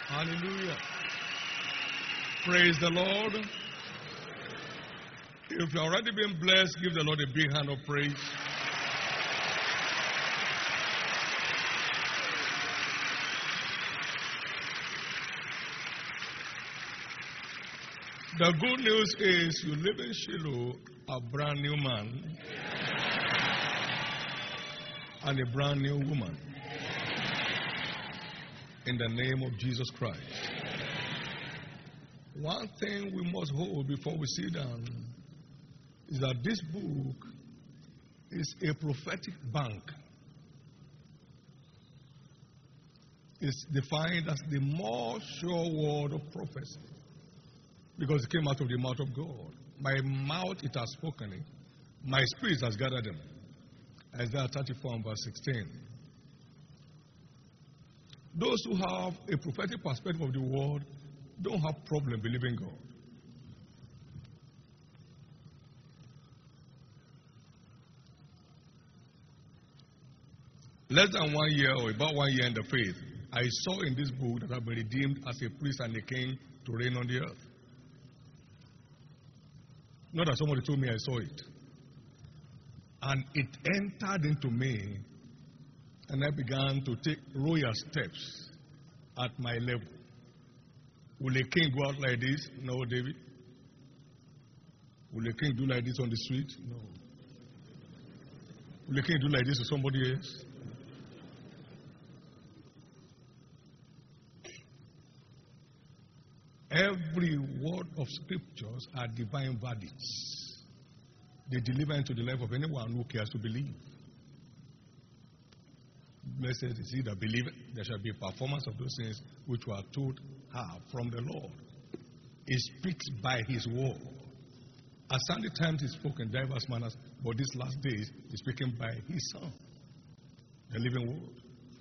Hallelujah. Praise the Lord. If you've already been blessed, give the Lord a big hand of praise. The good news is you live in Shiloh, a brand new man and a brand new woman. In the name of Jesus Christ. One thing we must hold before we sit down is that this book is a prophetic bank. It's defined as the more sure word of prophecy because it came out of the mouth of God. My mouth it has spoken it. My spirit has gathered them. Isaiah 34 and verse 16. Those who have a prophetic perspective of the world don't have problem believing God. Less than 1 year or about 1 year in the faith, I saw in this book that I've been redeemed as a priest and a king to reign on the earth. Not that somebody told me I saw it. And it entered into me, and I began to take royal steps at my level. Will a king go out like this? No, David. Will a king do like this on the street? No. Will a king do like this to somebody else? Every word of scriptures are divine verdicts. They deliver into the life of anyone who cares to believe. Blessed is he that believeth. There shall be a performance of those things which were told her from the Lord. He speaks by his word. At Sunday times he spoke in diverse manners, but these last days he's speaking by his Son, the living word.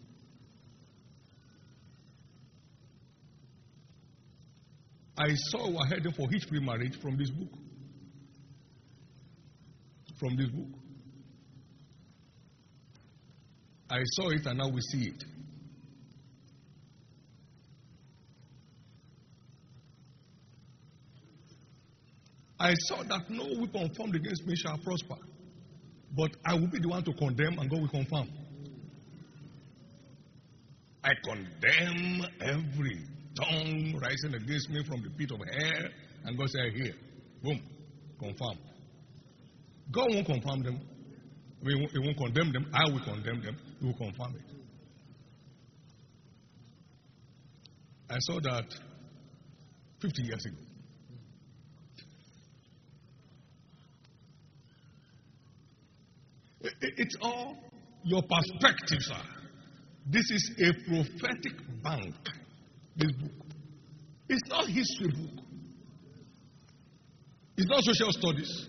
I saw we're heading for hitch-free marriage from this book. From this book. I saw it and now we see it. I saw that no weapon formed against me shall prosper, but I will be the one to condemn and God will confirm. I condemn every tongue rising against me from the pit of hell, and God said, here, boom, confirmed. God won't confirm them. He won't condemn them. I will condemn them. He will confirm it. I saw that 50 years ago. It's all your perspective, sir. This is a prophetic bank, this book. It's not history book. It's not social studies.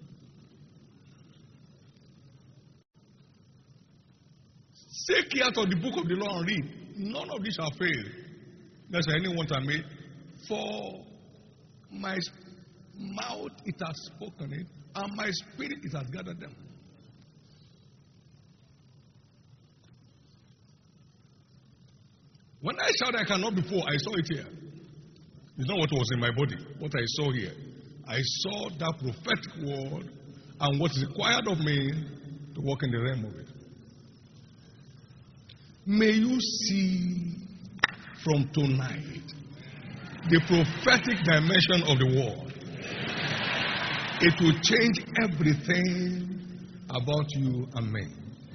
Take care of the book of the law and read. None of this shall fail. That's why anyone can make. For my mouth it has spoken it, and my spirit it has gathered them. When I shouted I cannot before, I saw it here. It's not what was in my body, what I saw here. I saw that prophetic word and what is required of me to walk in the realm of it. May you see from tonight the prophetic dimension of the word. It will change everything about you and me.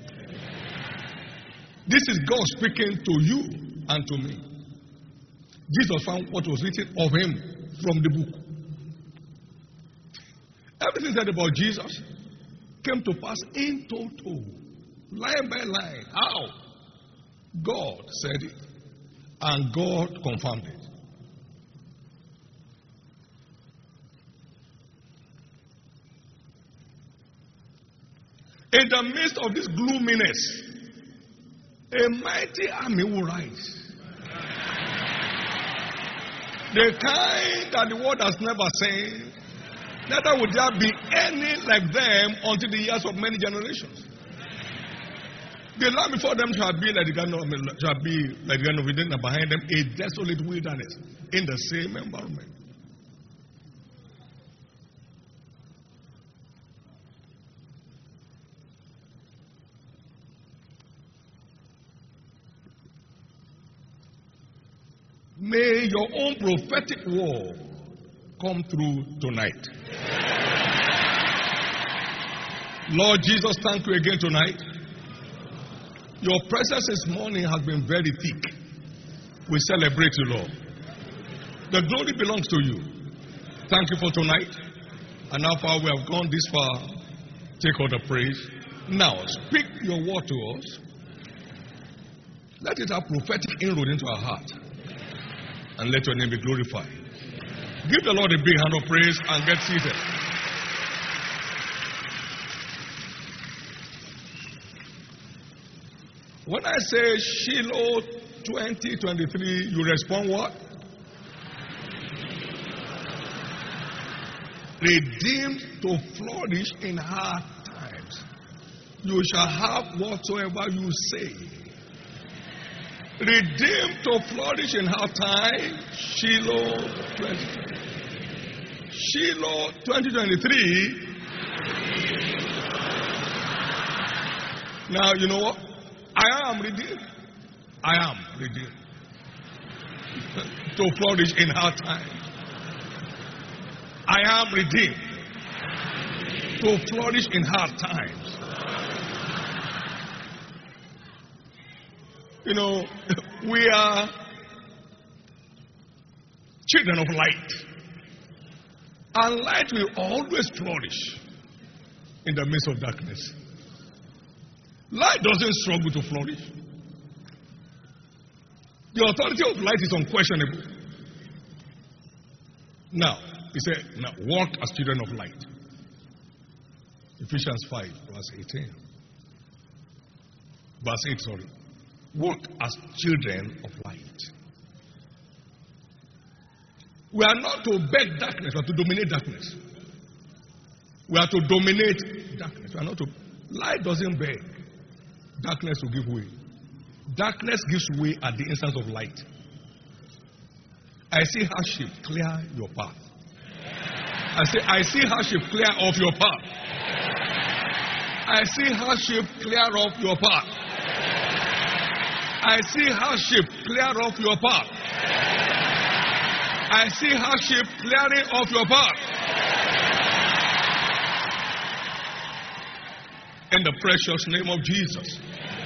This is God speaking to you and to me. Jesus found what was written of him from the book. Everything said about Jesus came to pass in total, line by line. How? God said it, and God confirmed it. In the midst of this gloominess, a mighty army will rise. The kind that the world has never seen, neither would there be any like them until the years of many generations. The land before them shall be like the garden of Eden, and behind them a desolate wilderness in the same environment. May your own prophetic word come through tonight. Lord Jesus, thank you again tonight. Your presence this morning has been very thick. We celebrate you, Lord. The glory belongs to you. Thank you for tonight. And how far we have gone this far, take all the praise. Now, speak your word to us. Let it have prophetic inroad into our heart. And let your name be glorified. Give the Lord a big hand of praise and get seated. When I say Shiloh 2023, you respond what? Redeemed to flourish in hard times. You shall have whatsoever you say. Redeemed to flourish in hard times. Shiloh 2023. Shiloh 2023. Now, you know what? I am redeemed. I am redeemed. To flourish in hard times. I am redeemed. To flourish in hard times. You know, we are children of light. And light will always flourish in the midst of darkness. Light doesn't struggle to flourish. The authority of light is unquestionable. Now, he said, now walk as children of light. Ephesians 5, verse 18. Verse 8, sorry. Walk as children of light. We are not to beg darkness, we are to dominate darkness. We are to dominate darkness. We are not to. Light doesn't beg. Darkness will give way. Darkness gives way at the instance of light. I see hardship clear your path. I see hardship clear off your path. I see hardship clear off your path. I see hardship clear off your path. I see hardship clearing off your path. In the precious name of Jesus.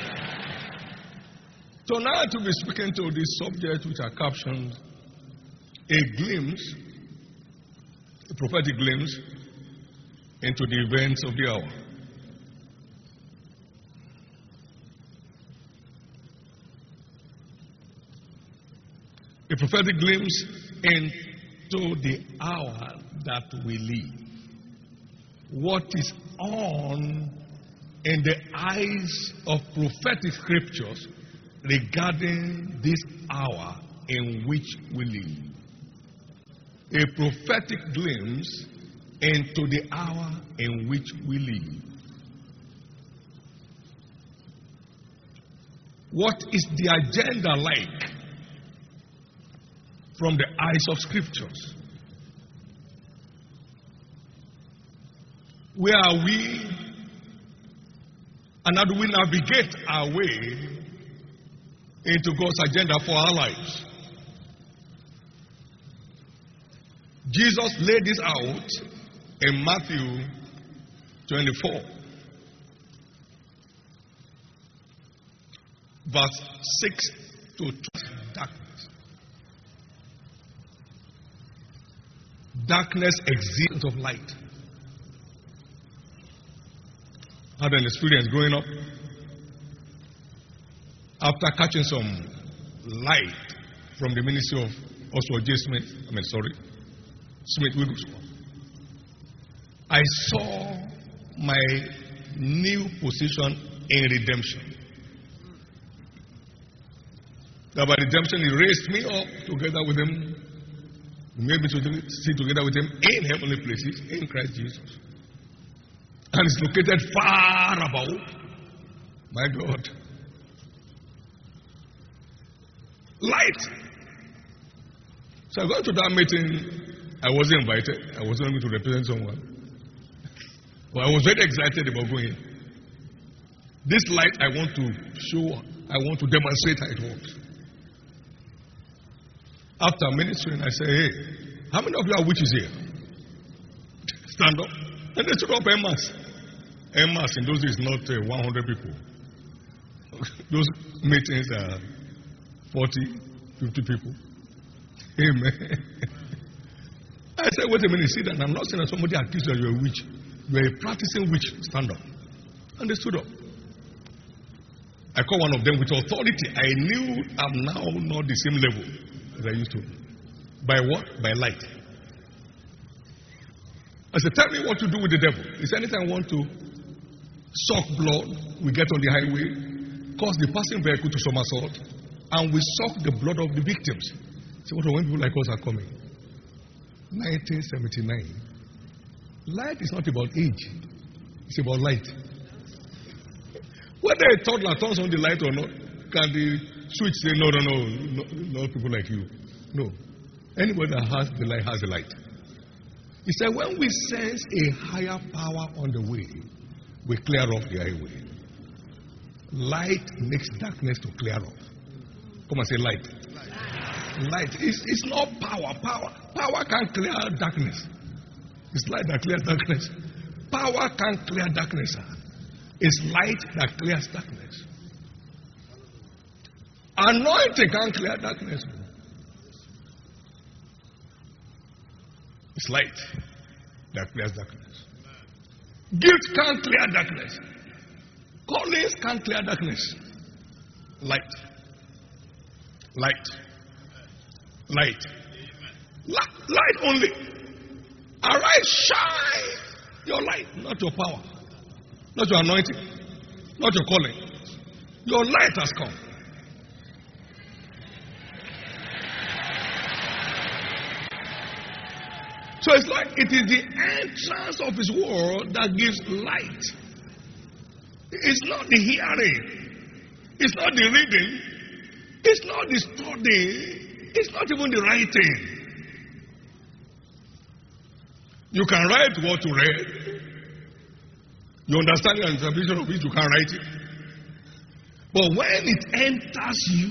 Tonight we'll be speaking to this subject which are captioned a glimpse, a prophetic glimpse into the events of the hour. A prophetic glimpse into the hour that we live. What is on in the eyes of prophetic scriptures regarding this hour in which we live. A prophetic glimpse into the hour in which we live. What is the agenda like from the eyes of scriptures? Where are we? And how do we navigate our way into God's agenda for our lives? Jesus laid this out in Matthew 24, verse 6 to 12. Darkness. Darkness exists of light. I had an experience growing up. After catching some light from the ministry of Oswald J. Smith Wigglesworth, I saw my new position in redemption. That by redemption, he raised me up together with him, made me to sit together with him in heavenly places in Christ Jesus. And it's located far above My God. Light. So I got to that meeting. I wasn't invited. I wasn't going to represent someone. But I was very excited about going. This light I want to show, I want to demonstrate how it works. After ministering, I say, hey, how many of you are witches here? Stand up. And they stood up en masse. En masse in those days, not 100 people. Those meetings are 40, 50 people. Amen. I said, wait a minute, see that I'm not saying that somebody accused you that you're a witch. You're a practicing witch. Stand up. And they stood up. I called one of them with authority. I knew I'm now not the same level as I used to. By what? By light. I said, tell me what to do with the devil. He said, anytime I want to suck blood, we get on the highway, cause the passing vehicle to somersault, and we suck the blood of the victims. So what when people like us are coming? 1979. Light is not about age. It's about light. Whether a toddler turns on the light or not, can the switch say, no, not people like you. No. Anybody that has the light has the light. He said, when we sense a higher power on the way, we clear off the highway. Light makes darkness to clear off. Come and say light. Light. It's not power. Power can't clear darkness. It's light that clears darkness. Power can't clear darkness. It's light that clears darkness. Anointing can't clear darkness. It's light that clears darkness. Gift can't clear darkness. Callings can't clear darkness. Light. Light. Light. Light only. Arise, shine your light, not your power, not your anointing, not your calling. Your light has come. So it's like it is the entrance of His word that gives light. It's not the hearing. It's not the reading. It's not the study. It's not even the writing. You can write what you read. You understand the interpretation of it, you can write it. But when it enters you,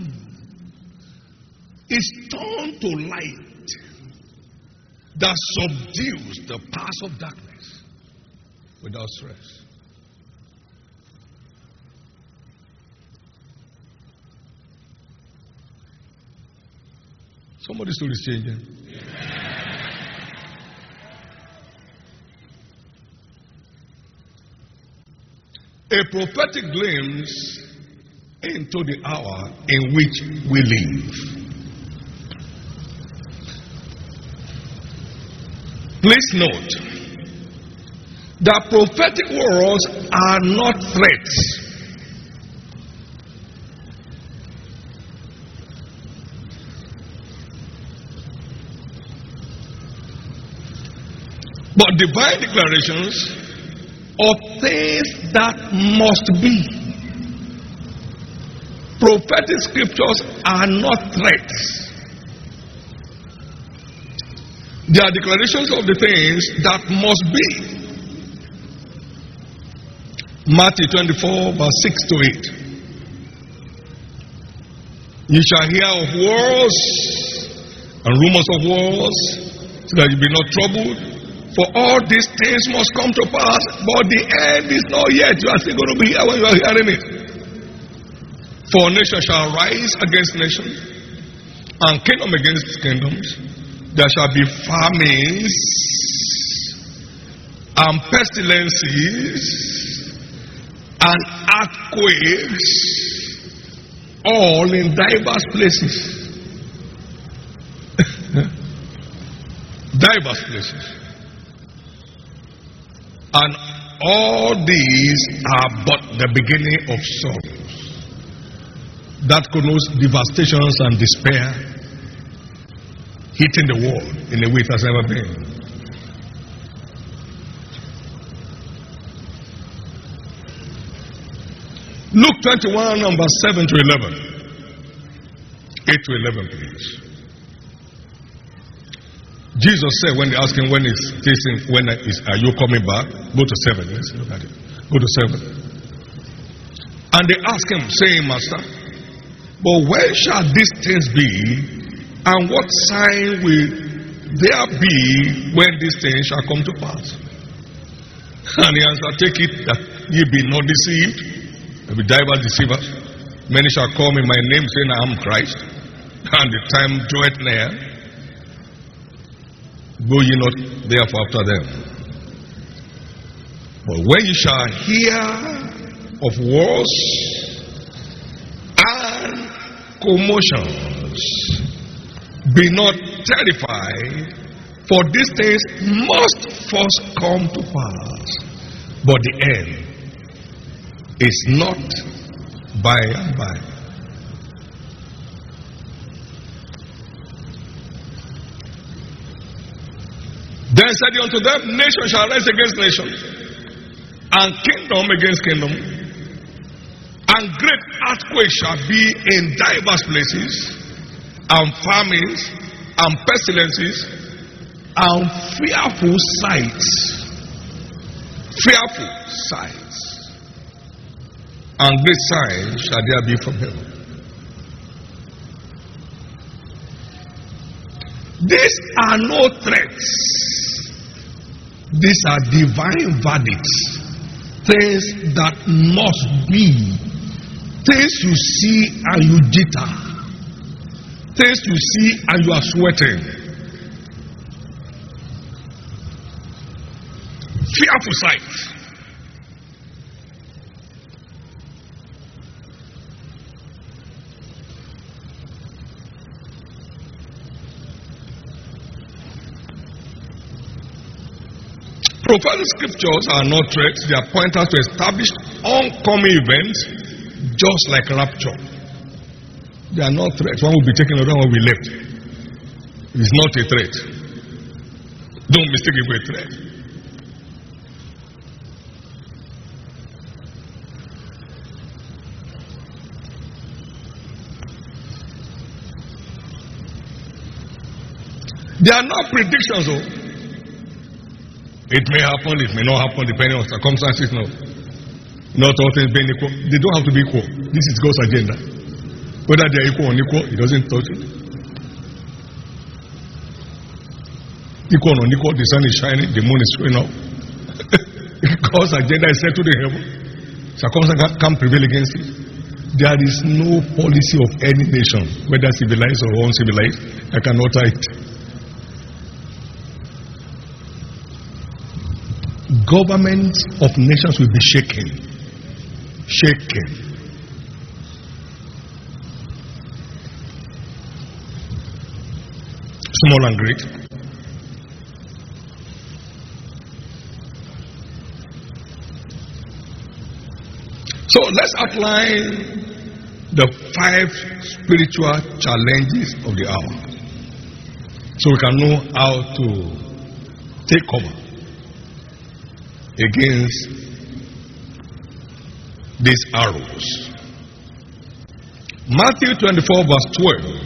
it's turned to light that subdues the powers of darkness without stress. Somebody's story is changing. A prophetic glimpse into the hour in which we live. Please note that prophetic words are not threats. But divine declarations of things that must be. Prophetic scriptures are not threats. They are declarations of the things that must be. Matthew 24, verse 6 to 8. You shall hear of wars and rumors of wars, so that you be not troubled. For all these things must come to pass, but the end is not yet. You are still going to be here when you are hearing it. For nation shall rise against nation, and kingdom against kingdoms. There shall be famines and pestilences and earthquakes, all in diverse places. Diverse places. And all these are but the beginning of sorrows that connotes devastations and despair hitting the world in a way it has never been. Luke 21, number 7 to 11. 8 to 11, please. Jesus said when they asked him, are you coming back? Go to 7. Let's look at it. Go to 7. And they asked him, saying, Master, but when shall these things be? And what sign will there be when these things shall come to pass? And he answered, take it that ye be not deceived. There will be divers deceivers. Many shall come in my name, saying, I am Christ. And the time draweth near. Go ye not therefore after them. But when ye shall hear of wars and commotions, be not terrified, for these things must first come to pass. But the end is not by and by. Then said he unto them, nation shall rise against nation, and kingdom against kingdom, and great earthquakes shall be in diverse places, and famines, and pestilences, and fearful sights. Fearful sights. And great signs shall there be from heaven. These are no threats. These are divine verdicts. Things that must be. Things you see and you jitter. Things you see and you are sweating. Fearful sight. Prophetic scriptures are not threats, they are pointers to establish oncoming events, just like rapture. They are not threats. One will be taken, another one will be left. It is not a threat. Don't mistake it for a threat. They are not predictions, though. It may happen, it may not happen, depending on circumstances. No. Not all things being equal. They don't have to be equal. This is God's agenda. Whether they are equal or unequal, He doesn't touch it. Equal or unequal, the sun is shining, the moon is showing up. God's agenda is settled in heaven. Circumstances can't prevail against it. There is no policy of any nation, whether civilized or uncivilized, that can alter it. Governments of nations will be shaken. Shaken. Small and great. So let's outline the 5 spiritual challenges of the hour, so we can know how to take cover against these arrows. Matthew 24 verse 12.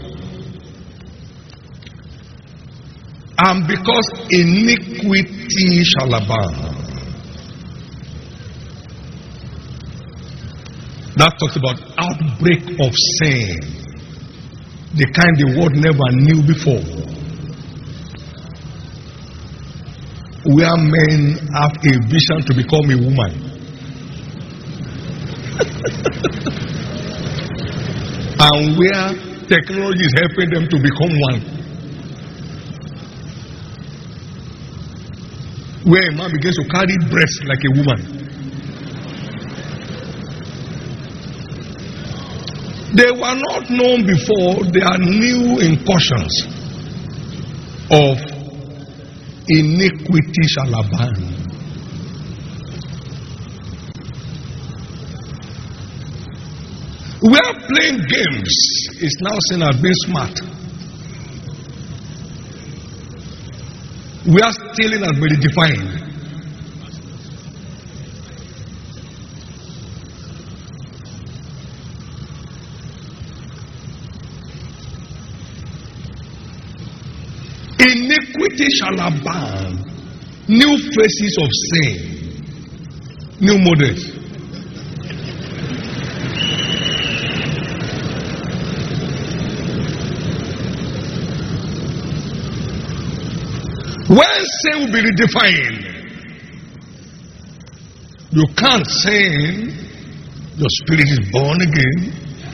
And because iniquity shall abound. That talks about outbreak of sin, the kind the world never knew before. Where men have a vision to become a woman. And where technology is helping them to become one. Where a man begins to carry breasts like a woman. They were not known before. They are new incursions of iniquity shall abound. Where playing games is now seen as being smart. Where stealing has been defined. Iniquity shall abound. New faces of sin. New models. When sin will be redefined, you can't sin. Your spirit is born again.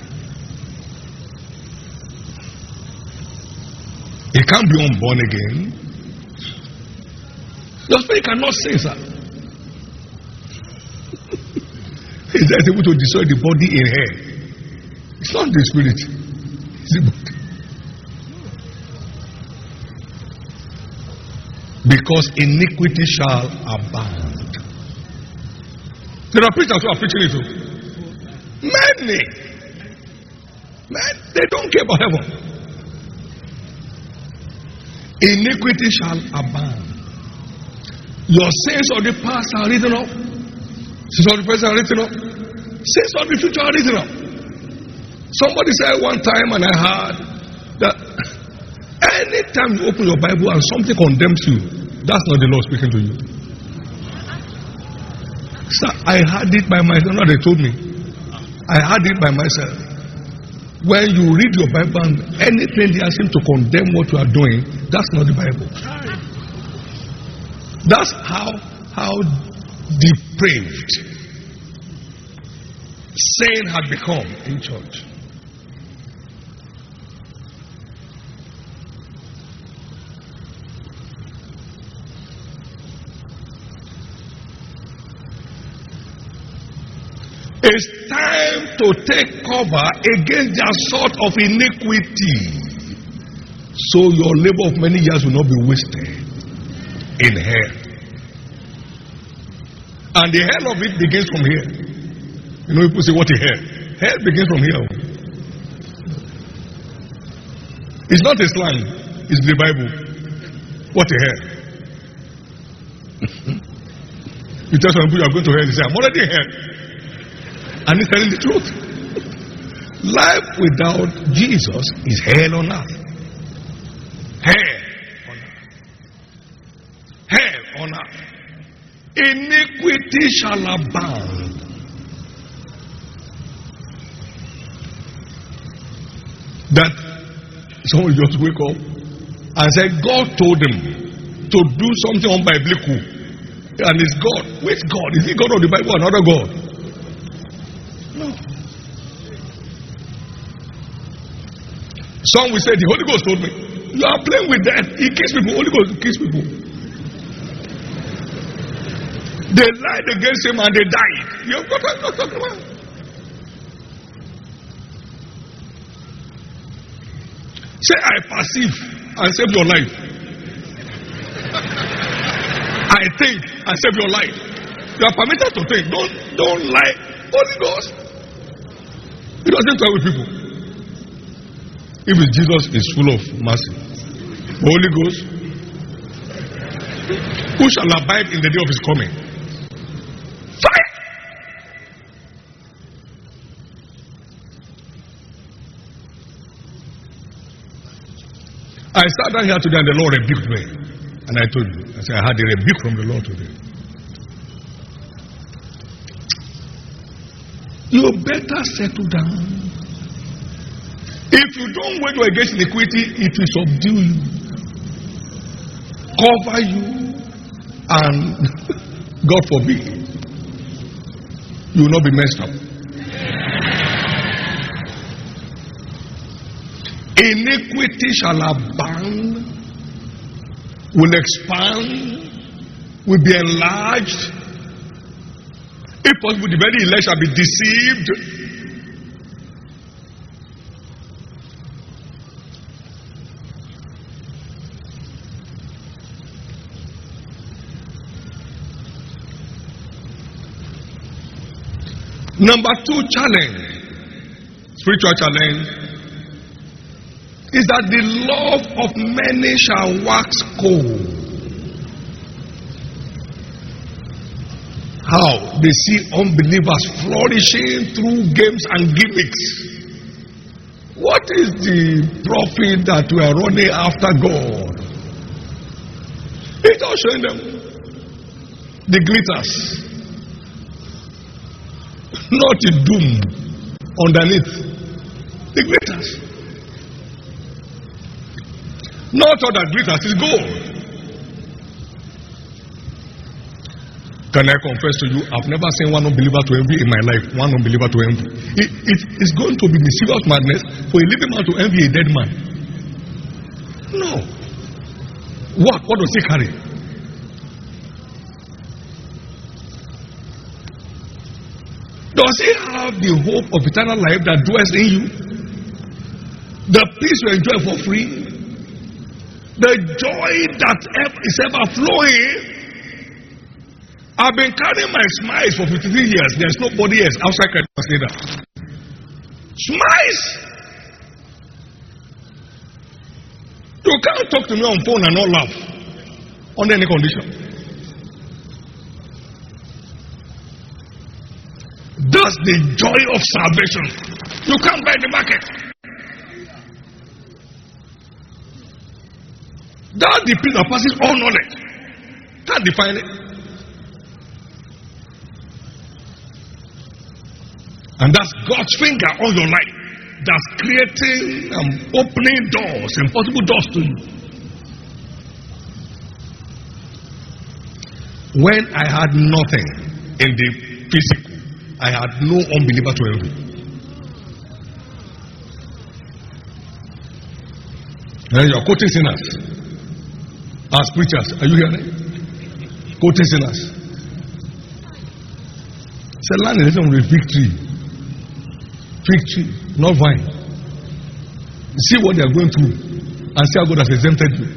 It can't be unborn again. Your spirit cannot sin, sir. Is that able to destroy the body in hell? It's not the spirit, it's the body. Because iniquity shall abound. There are preachers who are preaching it too. Many. They don't care about heaven. Iniquity shall abound. Your sins of the past are written up. Sins of the present are written up. Sins of the future are written up. Somebody said one time, and I heard that anytime you open your Bible and something condemns you, that's not the Lord speaking to you. Sir, I heard it by myself. No, they told me. I heard it by myself. When you read your Bible and anything there seems to condemn what you are doing, that's not the Bible. That's how depraved sin had become in church. It's time to take cover against the assault of iniquity, so your labor of many years will not be wasted in hell. And the hell of it begins from here. You know, people say, what a hell? Hell begins from here. It's not a slang, it's the Bible. What a hell. You tell some people you are going to hell, they say, I'm already in hell. And he's telling the truth. Life without Jesus is hell on earth. Hell on earth. Hell on earth. Iniquity shall abound. That someone just wake up and say, God told him to do something unbiblical. And it's God. Which God? Is he God of the Bible or another God? No. Some will say, the Holy Ghost told me. You are playing with that. He kills people. Holy Ghost kills people. They lied against him and they died. You have got to talk about. Say, I perceive and save your life. I think and save your life. You are permitted to think. Don't lie. Holy Ghost. He doesn't talk with people. If it's Jesus, is full of mercy. Holy Ghost, who shall abide in the day of his coming? Fire! I sat down here today and the Lord rebuked me. And I told you, I said, I had a rebuke from the Lord today. You better settle down. If you don't wage war against iniquity, it will subdue you, cover you, and God forbid, you will not be messed up. Iniquity shall abound, will expand, will be enlarged. If possible, the very elect shall be deceived. Number 2 challenge, spiritual challenge, is that the love of many shall wax cold. How? They see unbelievers flourishing through games and gimmicks. What is the profit that we are running after God He's just showing them the glitters, not the doom underneath. The glitters. Not all that glitters is gold. Can I confess to you, I've never seen one unbeliever to envy in my life. One unbeliever to envy. It's going to be mischievous madness for a living man to envy a dead man. No. What does he carry? Does he have the hope of eternal life that dwells in you? The peace you enjoy for free? The joy that is ever flowing? I've been carrying my smiles for 53 years. There's nobody else outside can say that. Smiles! You can't talk to me on phone and not laugh under any condition. That's the joy of salvation. You can't buy the market. That's the peace that passes all knowledge. Can't define it. And that's God's finger on your life that's creating and opening doors, impossible doors to you. When I had nothing in the physical, I had no unbeliever to envy. And you're quoting sinners as preachers. Are you hearing? Quoting sinners. Say, land is with victory. Victory, not vine. You see what they are going through and see how God has exempted you.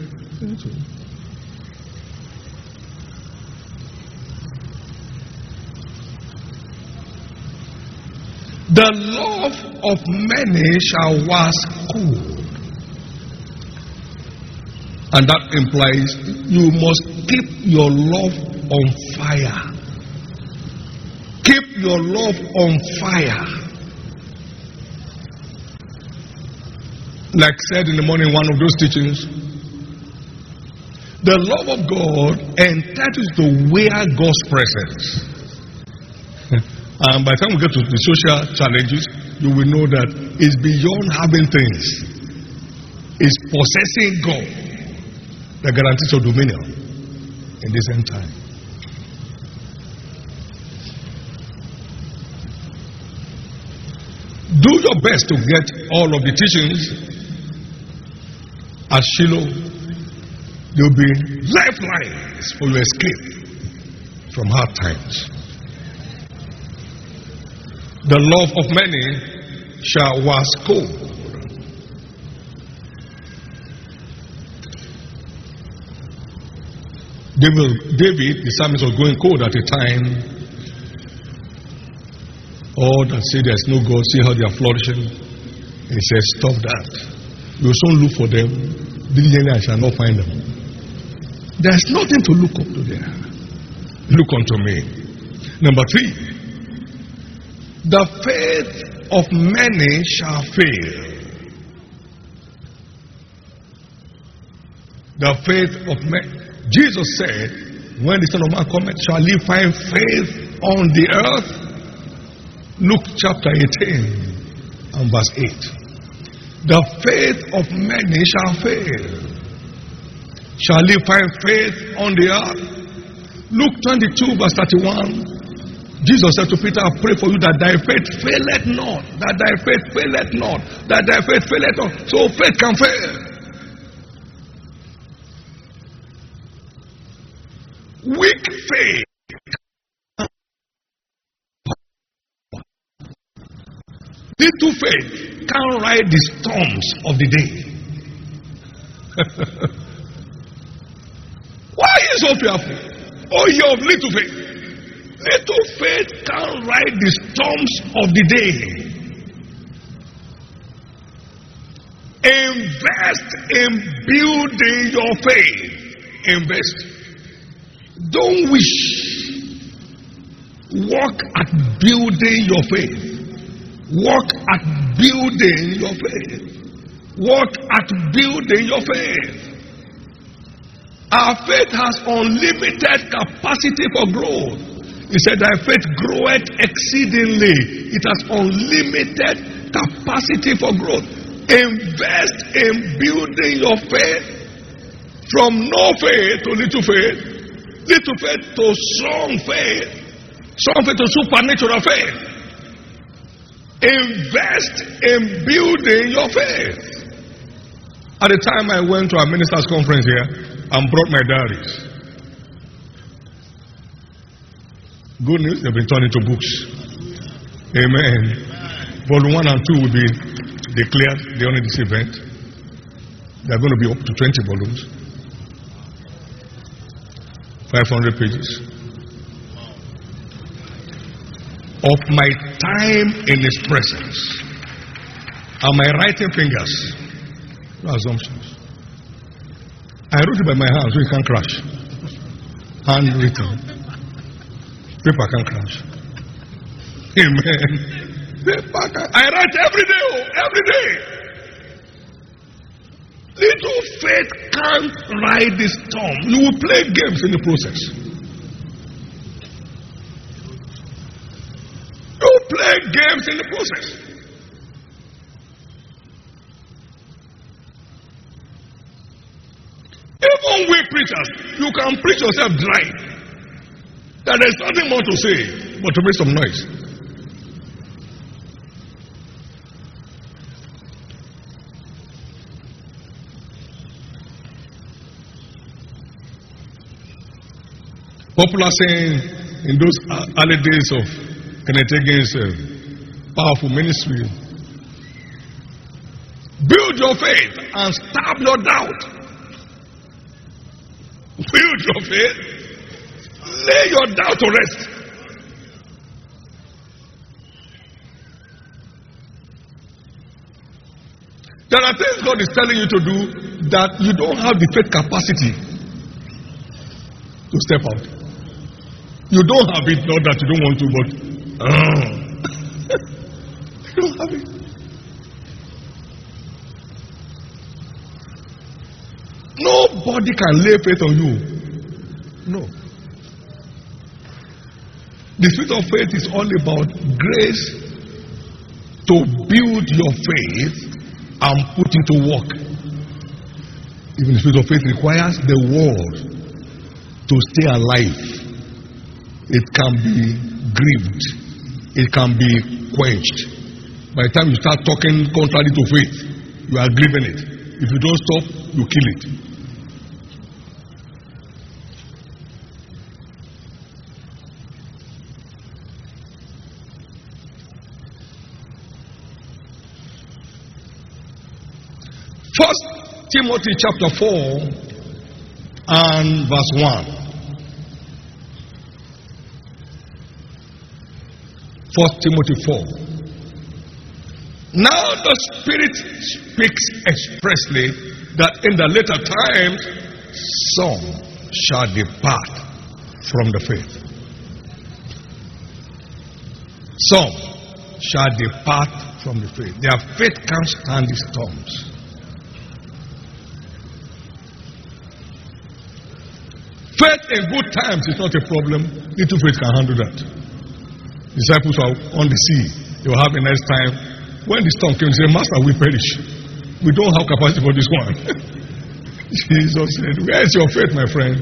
The love of many shall wax cold. And that implies you must keep your love on fire. Keep your love on fire. Like said in the morning, one of those teachings, the love of God entitles to wear God's presence. And by the time we get to the social challenges, you will know that it's beyond having things. It's possessing God that guarantees your dominion in this end time. Do your best to get all of the teachings. At Shiloh, there will be lifelines for your escape from hard times. The love of many shall wax cold. David, the psalmist, was going cold at a time. All that say there's no God, see how they are flourishing. He says, stop that. You soon look for them, diligently I shall not find them. There's nothing to look up to there. Look unto me. Number 3, the faith of many shall fail. The faith of many. Jesus said, when the Son of Man cometh, shall he find faith on the earth? Luke chapter 18 and verse 8. The faith of many shall fail. Shall he find faith on the earth? Luke 22 verse 31. Jesus said to Peter, I pray for you that thy faith faileth not. That thy faith faileth not. That thy faith faileth not. So faith can fail. Weak faith. Little faith can't ride the storms of the day. Why are you so fearful? Oh, you of little faith. Little faith can't ride the storms of the day. Invest in building your faith. Invest. Don't wish. Work at building your faith. Work at building your faith. Work at building your faith. Our faith has unlimited capacity for growth. He said, thy faith groweth exceedingly. It has unlimited capacity for growth. Invest in building your faith from no faith to little faith to strong faith to supernatural faith. Invest in building your faith. At the time I went to our ministers' conference here and brought my diaries. Good news, they've been turned into books. Amen. Volume 1 and 2 will be declared during this event. They are going to be up to 20 volumes. 500 pages. Of my time in His presence. And my writing fingers. No assumptions. I wrote it by my hand so it can't crash. Handwritten. Paper can't crash. Amen. I write every day. Little faith can't ride the storm. You will play games in the process. You will play games in the process. Even we preachers, you can preach yourself dry. That there's nothing more to say but to make some noise. Popular saying in those early days of Kenneth Hagin's powerful ministry: build your faith and stab your doubt. Build your faith, lay your doubt to rest. There are things God is telling you to do that you don't have the faith capacity to step out. You don't have it, not that you don't want to, but you don't have it. Nobody can lay faith on you. No. The spirit of faith is all about grace to build your faith and put it to work. Even the spirit of faith requires the word to stay alive. It can be grieved. It can be quenched. By the time you start talking contrary to faith, you are grieving it. If you don't stop, you kill it. First Timothy chapter 4 and verse 1. 1 Timothy 4. Now the Spirit speaks expressly that in the later times some shall depart from the faith. Some shall depart from the faith. Their faith can't stand the storms. Faith in good times is not a problem. Little faith can handle that. Disciples are on the sea. They will have a nice time. When the storm came, they said, Master, we perish. We don't have capacity for this one. Jesus said, where is your faith, my friend?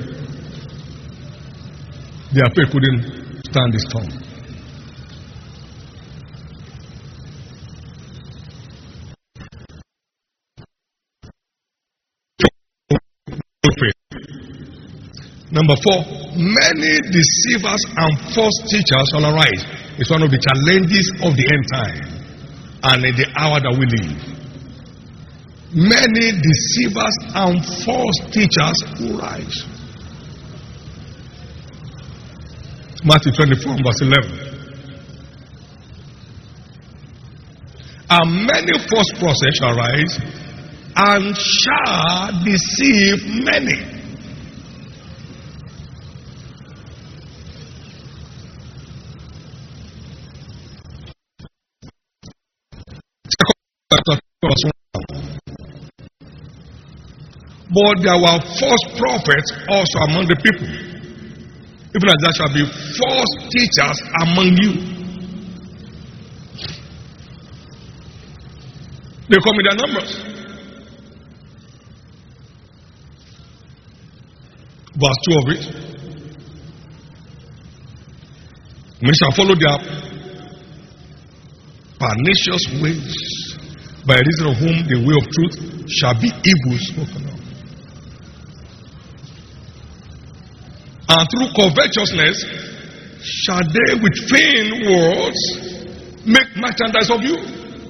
Their faith couldn't stand the storm. Number 4, many deceivers and false teachers shall arise. It's one of the challenges of the end time and in the hour that we live. Many deceivers and false teachers will rise. Matthew 24 verse 11. And many false prophets shall rise and shall deceive many. But there were false prophets also among the people. Even as there shall be false teachers among you. They come in their numbers. Verse 2 of it. We shall follow their pernicious ways, by reason of whom the way of truth shall be evil spoken of. And through covetousness shall they with vain words make merchandise of you.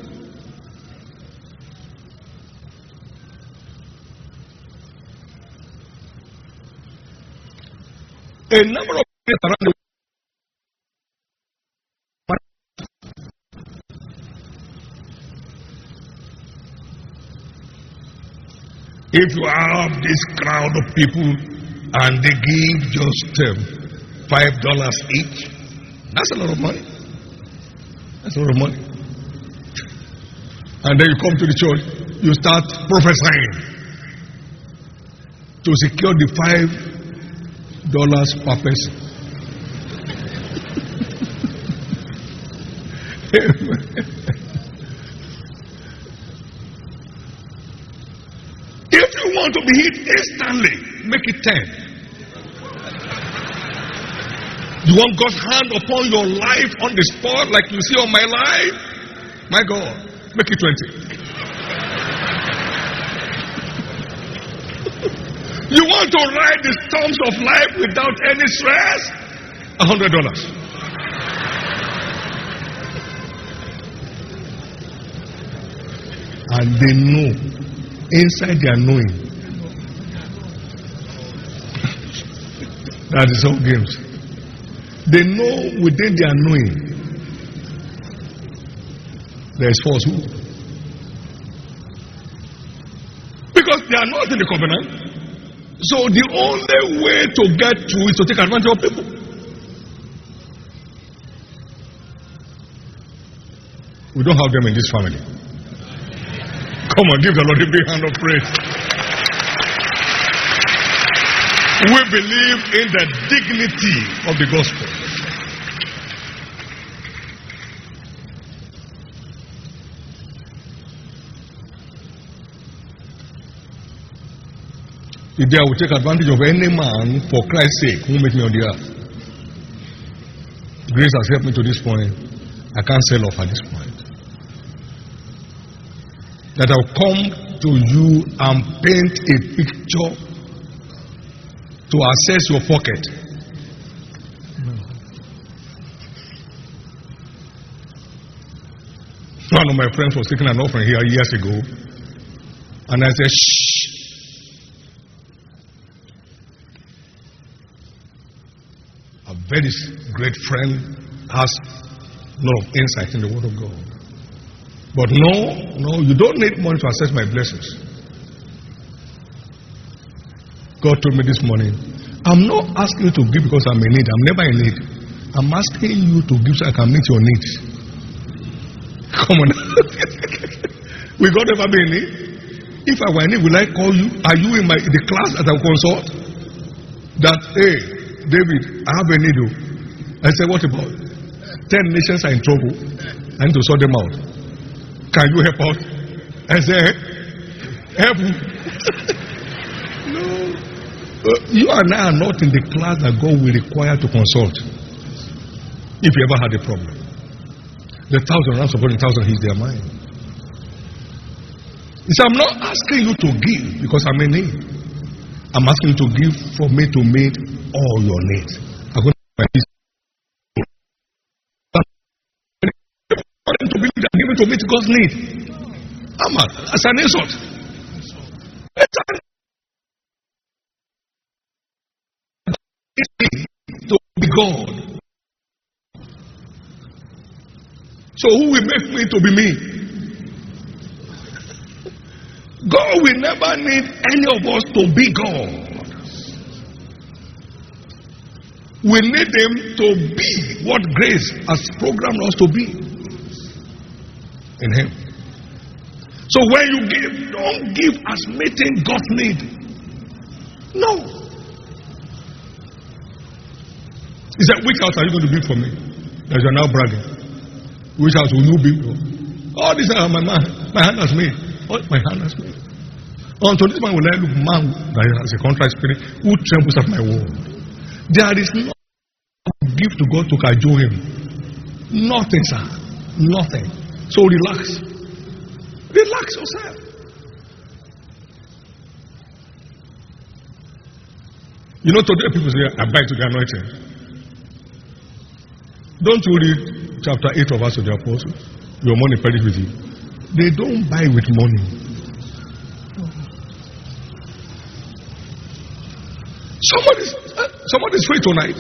A number of people around the if you have this crowd of people and they give just $5 each, that's a lot of money. That's a lot of money. And then you come to the church, you start prophesying to secure the $5 per person. If you want to be hit instantly, make it 10. You want God's hand upon your life on the spot, like you see on my life? My God, make it 20. You want to ride the storms of life without any stress? $100. And they know, inside their knowing, that is all games. They know within their knowing there is falsehood. Because they are not in the covenant. So the only way to get through is to take advantage of people. We don't have them in this family. Come on, give the Lord a big hand of praise. We believe in the dignity of the gospel. If I will take advantage of any man for Christ's sake who met me on the earth. Grace has helped me to this point. I can't sell off at this point. That I'll come to you and paint a picture to assess your pocket. One of my friends was taking an offering here years ago, and I said, shh. A very great friend has a lot of insight in the Word of God. But no, you don't need money to assess my blessings. God told me this morning, I'm not asking you to give because I'm in need. I'm never in need. I'm asking you to give so I can meet your needs. Come on. Will God ever be in need? If I were in need, will I call you? Are you in the class that I will consult? That, hey, David, I have a need. I said, what about? 10 nations are in trouble. I need to sort them out. Can you help out? I said, help. No. You and I are not in the class that God will require to consult. If you ever had a problem. The 1,000 rams upon 1,000 is their mind. He said, I'm not asking you to give because I'm in need. I'm asking you to give for me to meet all your needs. I'm going to believe that giving to meet God's need. That's an insult. To be God. So who will make me to be me? God will never need any of us to be God. We need Him to be what grace has programmed us to be in Him. So when you give, don't give as meeting God's need. No. He said, which house are you going to build for me? That you are now bragging. Which house will you build? All this my hand has made. All my hand has made. Unto this man will I look, man that has a contrite spirit, who trembles at my word. There is no gift to God to cajole him. Nothing, sir. Nothing. So relax. Relax yourself. You know, today people say, I buy to the anointing. Don't you read chapter 8 of Acts of the Apostles? Your money perish with you. They don't buy with money. Somebody's free tonight.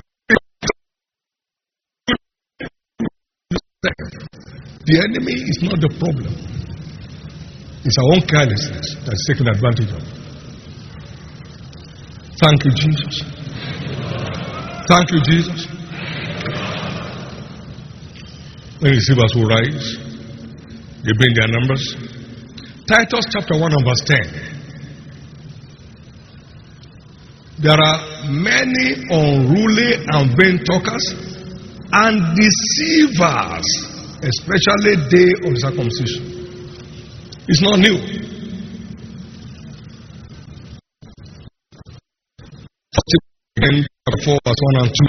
The enemy is not the problem. It's our own carelessness that's taken advantage of. Thank you, Jesus. Thank you, Jesus. When receivers will rise, they bring their numbers. Titus chapter 1 and verse 10. There are many unruly and vain talkers and deceivers, especially day of circumcision. It's not new. Chapter 4, verse 1 and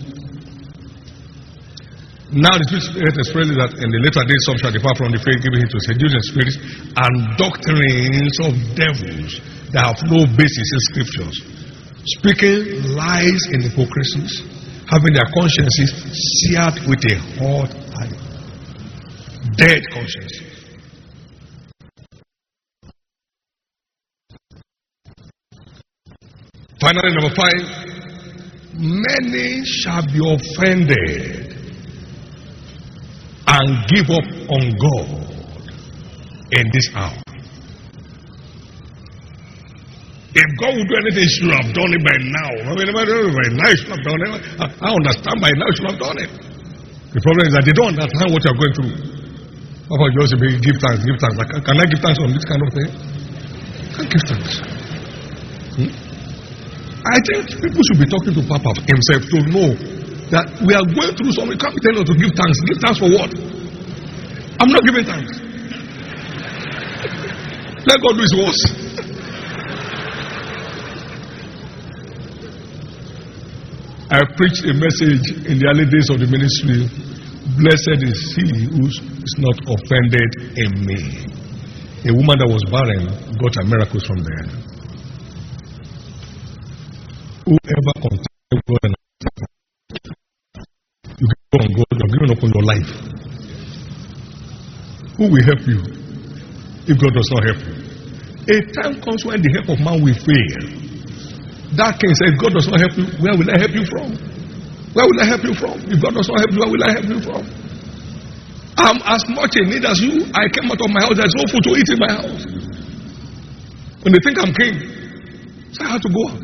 2. Now the Spirit expressly that in the later days some shall depart from the faith, giving to seducing spirits and doctrines of devils that have no basis in scriptures, speaking lies and hypocrisies, having their consciences seared with a hot iron. Dead consciences. Finally, number 5, many shall be offended and give up on God in this hour. If God would do anything, he should have done it by now. I mean, by now he should have done it. I understand by now he should have done it. The problem is that they don't understand what you are going through. How about you also give thanks, give thanks? Can I give thanks on this kind of thing? I can't give thanks. I think people should be talking to Papa himself to know that we are going through something. Can't be telling us to give thanks. Give thanks for what? I'm not giving thanks. Let God do his worst. I preached a message in the early days of the ministry. Blessed is he who is not offended in me. A woman that was barren got her miracles from there. Whoever contacts God and you give up on God, you're giving up on your life. Who will help you if God does not help you? A time comes when the help of man will fail. That king said, God does not help you, where will I help you from? Where will I help you from? If God does not help you, where will I help you from? I'm as much in need as you. I came out of my house, there's no food to eat in my house. When they think I'm king, so I have to go out.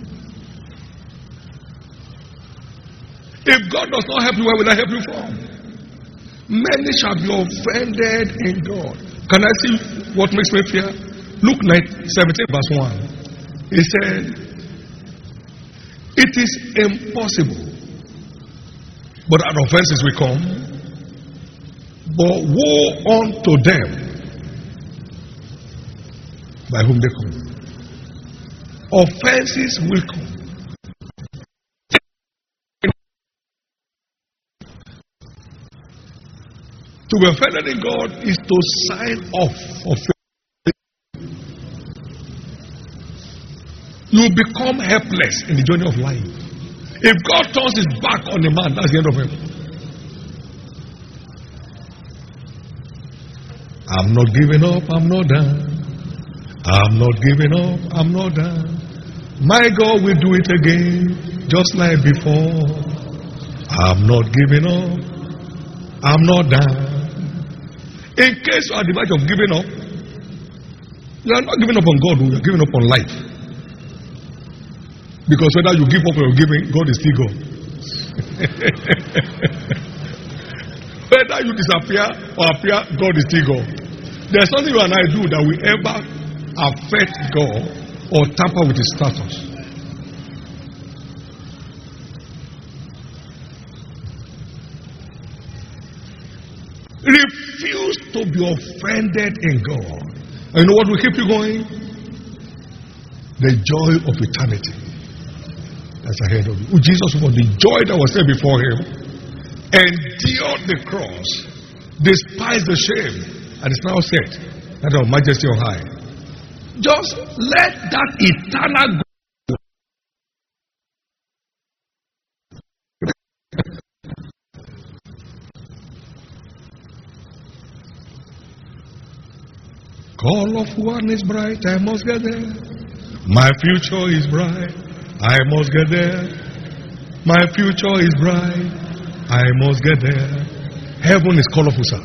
If God does not help you, where will I help you from? Many shall be offended in God. Can I see what makes me fear? Luke 17 verse 1. He said, it is impossible, but an offenses will come. But woe unto them by whom they come. Offenses will come. To be offended in God is to sign off of faith. You become helpless in the journey of life. If God turns his back on a man, that's the end of him. I'm not giving up, I'm not done. I'm not giving up, I'm not done. My God will do it again, just like before. I'm not giving up, I'm not done. In case you are the verge of giving up, you are not giving up on God, you are giving up on life. Because whether you give up or you're giving, God is still God. Whether you disappear or appear, God is still God. There's nothing you and I do that will ever affect God or tamper with his status. Refuse to be offended in God. And you know what will keep you going? The joy of eternity that's ahead of you. Jesus, for the joy that was set before him, endured the cross, despised the shame, and is now set at the majesty on high. Just let that eternal call of one is bright, I must get there. My future is bright, I must get there. My future is bright, I must get there. Heaven is colorful, sir.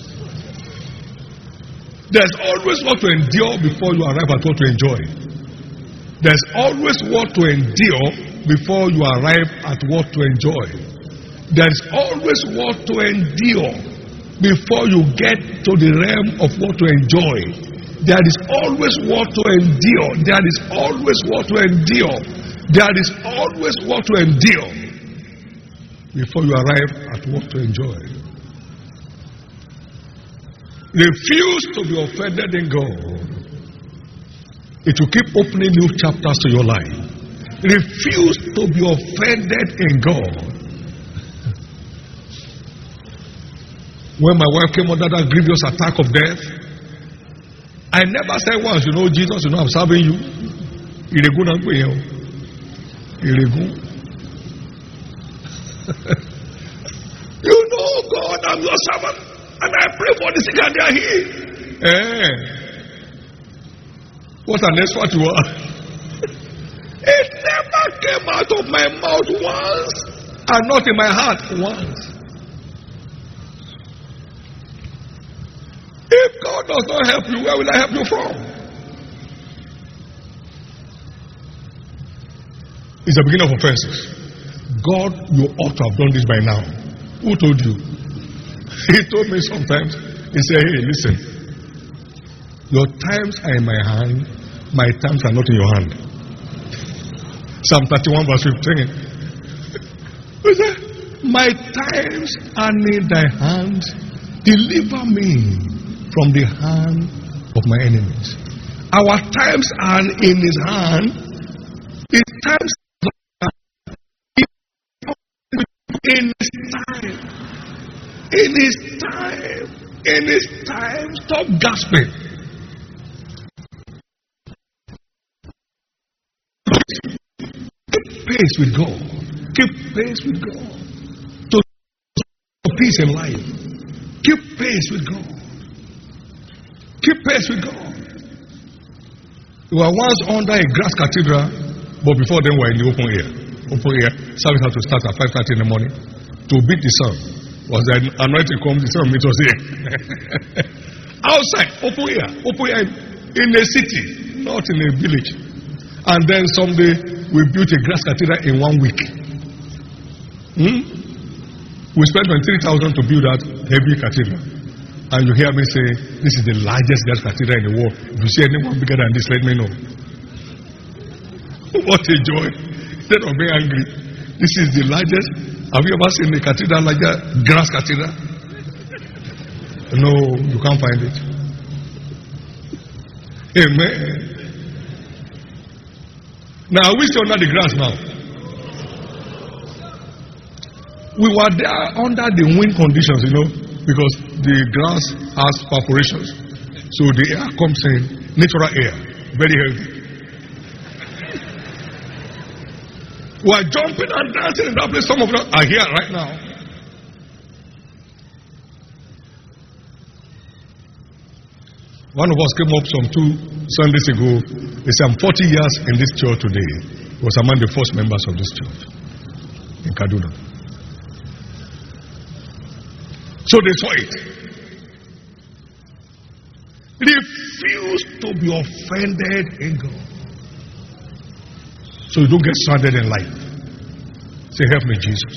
There's always what to endure before you arrive at what to enjoy. There's always what to endure before you arrive at what to enjoy. There's always what to endure before you get to the realm of what to enjoy. There is always what to endure. There is always what to endure. There is always what to endure before you arrive at what to enjoy. Refuse to be offended in God. It will keep opening new chapters to your life. Refuse to be offended in God. When my wife came under that grievous attack of death, I never said once, you know, Jesus, you know, I'm serving you. You know, God, I'm your servant, and I pray for the sick and they are healed. What an expert you are. It never came out of my mouth once, and not in my heart once. If God does not help you, where will I help you from? It's the beginning of offenses. God, you ought to have done this by now. Who told you? He told me sometimes. He said, hey, listen. Your times are in my hand. My times are not in your hand. Psalm 31 verse 15. He said, my times are in thy hand. Deliver me from the hand of my enemies. Our times are in his hand. His times in his time. In his time. In his time. Stop gasping. Keep pace with God. Keep pace with God. To peace in life. Keep pace with God. Keep pace with God. We were once under a grass cathedral, but before then we were in the open air. Open air. Service had to start at 5:30 in the morning. To beat the sun. Was the anointing come, the sun meet us here. Outside, open air in a city, not in a village. And then someday we built a grass cathedral in 1 week. We spent 23,000 to build that heavy cathedral. And you hear me say, this is the largest grass cathedral in the world. If you see anyone bigger than this, let me know. What a joy. Instead of being angry, this is the largest. Have you ever seen a cathedral like that? Grass cathedral? No, you can't find it. Amen. Now, are we still under the grass now? We were there under the wind conditions, you know, because the grass has perforations. So the air comes in, natural air, very healthy. We are jumping and dancing in that place. Some of us are here right now. One of us came up some 2 Sundays ago. He said, I'm 40 years in this church today. He was among the first members of this church in Kaduna. So they saw it. Refuse to be offended in God. So you don't get stranded in life. Say, help me, Jesus.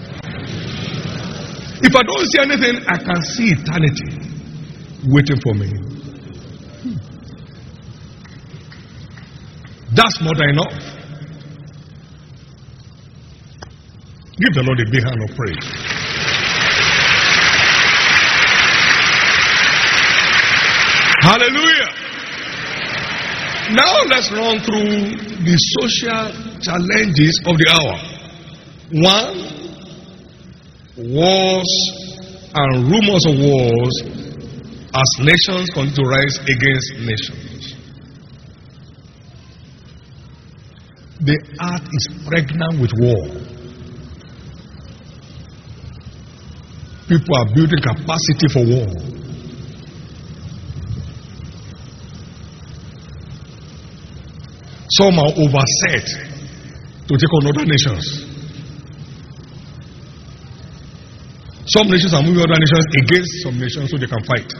If I don't see anything, I can see eternity waiting for me. That's more than enough. Give the Lord a big hand of praise. Hallelujah. Now let's run through the social challenges of the hour. 1, wars and rumors of wars as nations continue to rise against nations. The earth is pregnant with war. People are building capacity for war. Some are overset to take on other nations. Some nations are moving other nations against some nations so they can fight.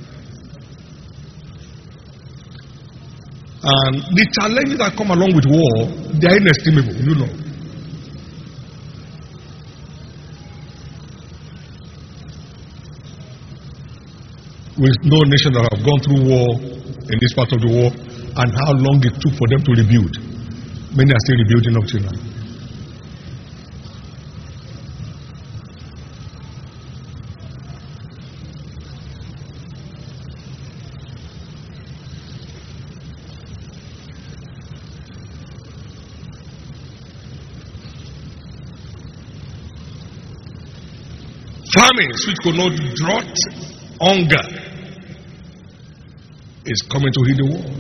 And the challenges that come along with war, they are inestimable, you know. We know nations that have gone through war in this part of the war and how long it took for them to rebuild. Many are still rebuilding up till now. Famines which could not drought, hunger is coming to hit the world.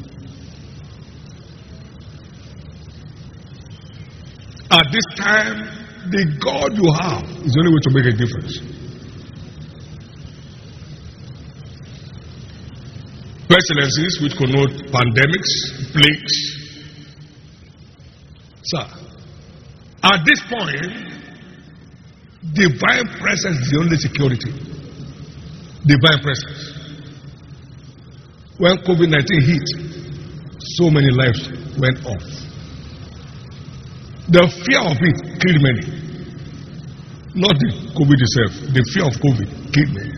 At this time, the God you have is the only way to make a difference. Pestilences which connote pandemics, plagues. Sir, at this point, divine presence is the only security. Divine presence. When COVID-19 hit, so many lives went off. The fear of it killed many. Not the COVID itself. The fear of COVID killed many.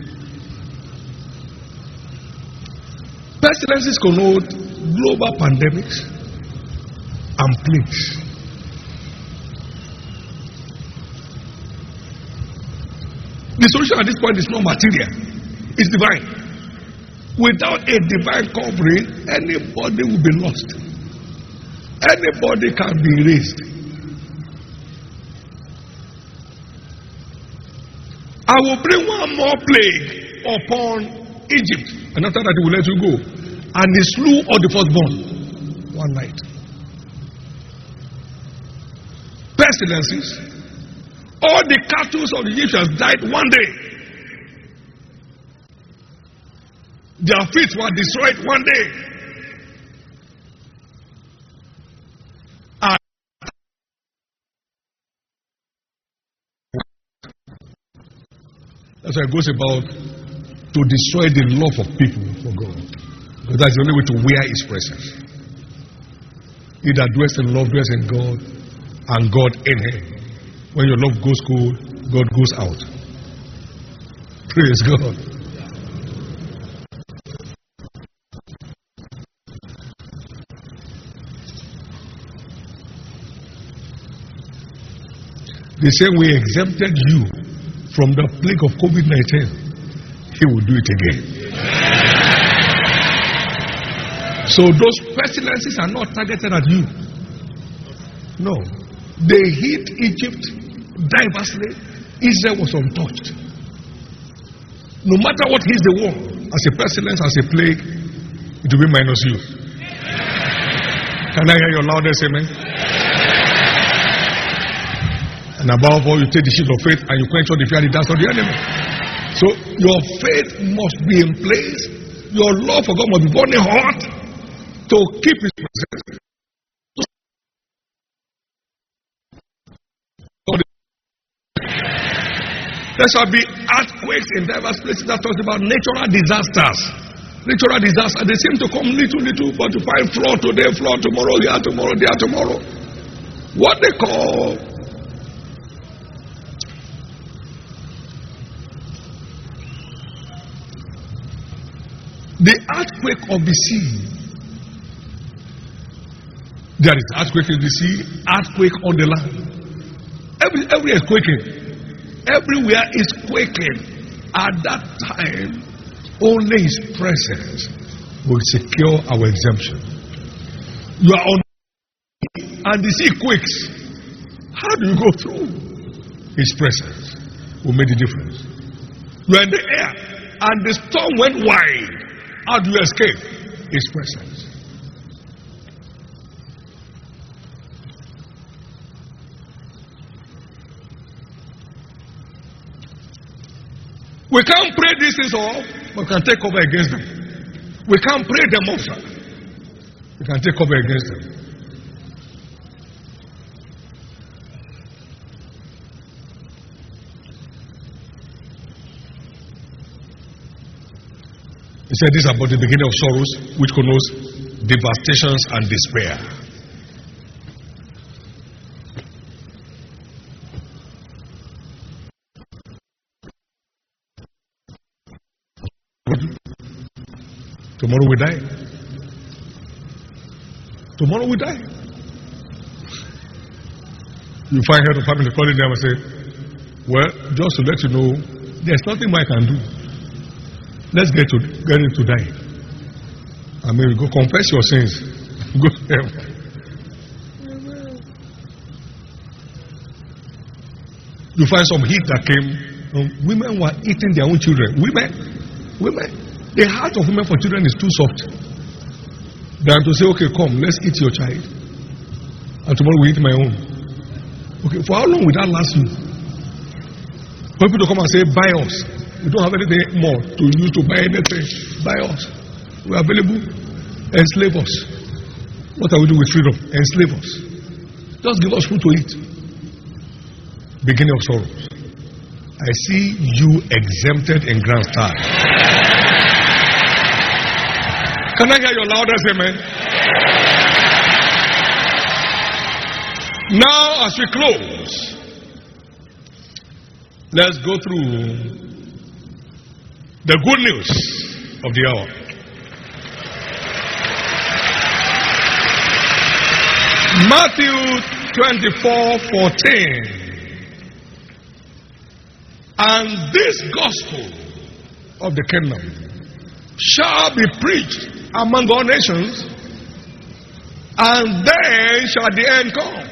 Pestilences connote global pandemics and plagues. The solution at this point is not material, it's divine. Without a divine covering, anybody will be lost. Anybody can be erased. I will bring one more plague upon Egypt, and after that he will let you go. And he slew all the firstborn one night. Pestilences. All the cattle of the Egyptians died one day. Their feet were destroyed one day. And that's why it goes about to destroy the love of people for God. Because that's the only way to wear His presence. He that dwells in love dwells in God, and God in Him. When your love goes cold, God goes out. Praise God. The same way He exempted you from the plague of COVID-19, He will do it again. So those pestilences are not targeted at you. No. They hit Egypt diversely. Israel was untouched. No matter what hits the world, as a pestilence, as a plague, it will be minus you. Can I hear your loudest amen? And above all, you take the shield of faith and you quench all the fiery darts of the enemy. So your faith must be in place. Your love for God must be burning hot to keep His presence. There shall be earthquakes in diverse places. That talks about natural disasters. Natural disasters. They seem to come little, but you find flood today, flood tomorrow, here tomorrow, there tomorrow. What they call the earthquake of the sea There is earthquake in the sea, earthquake on the land. Everywhere is quaking. Everywhere is quaking. At that time, only His presence will secure our exemption. You are on and the sea quakes. How do you go through? His presence will make the difference. You are in the air and the storm went wide. How do you escape? His presence. We can't pray these things off, but we can take cover against them. We can't pray them off, sir. We can take cover against them. He said this about the beginning of sorrows, which connotes devastations and despair. Tomorrow we die. Tomorrow we die. You find head of family calling them and say, well, just to let you know, there's nothing more I can do. Let's get into dying. I mean, go confess your sins. Go to heaven. You find some heat that came. Women were eating their own children. Women. The heart of women for children is too soft. Than to say, okay, come, let's eat your child. And tomorrow we eat my own. Okay, for how long will that last you? For people to come and say, buy us. We don't have anything more to use to buy anything. Buy us. We are available. Enslave us. What are we doing with freedom? Enslave us. Just give us food to eat. Beginning of sorrows. I see you exempted in grand style. Can I hear your loudest amen? Now, as we close, let's go through the good news of the hour. Matthew 24:14. And this gospel of the kingdom shall be preached among all nations, and then shall the end come.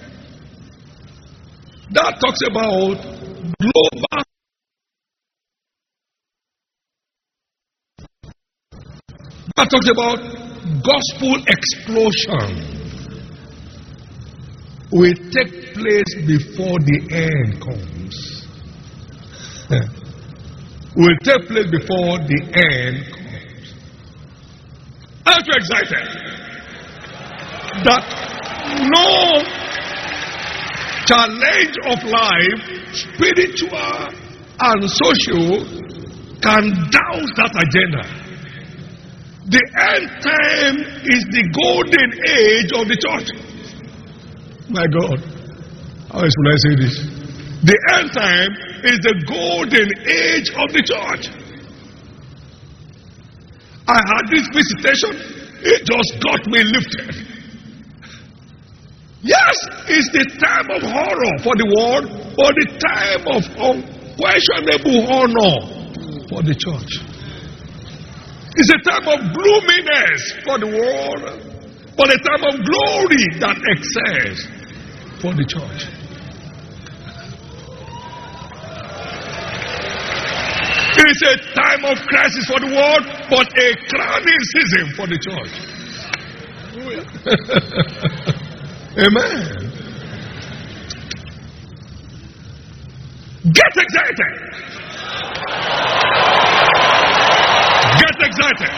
That talks about global. That talks about gospel explosion. Will take place before the end comes. Will take place before the end comes. Aren't you excited that no challenge of life, spiritual and social, can douse that agenda? The end time is the golden age of the church. My God, how else will I say this? The end time is the golden age of the church. I had this visitation, it just got me lifted. Yes, it's the time of horror for the world, but the time of unquestionable honor for the church. It's a time of gloominess for the world, but a time of glory that excels for the church. It's a time of crisis for the world, but a crowning season for the church. Amen. Get excited. Get excited.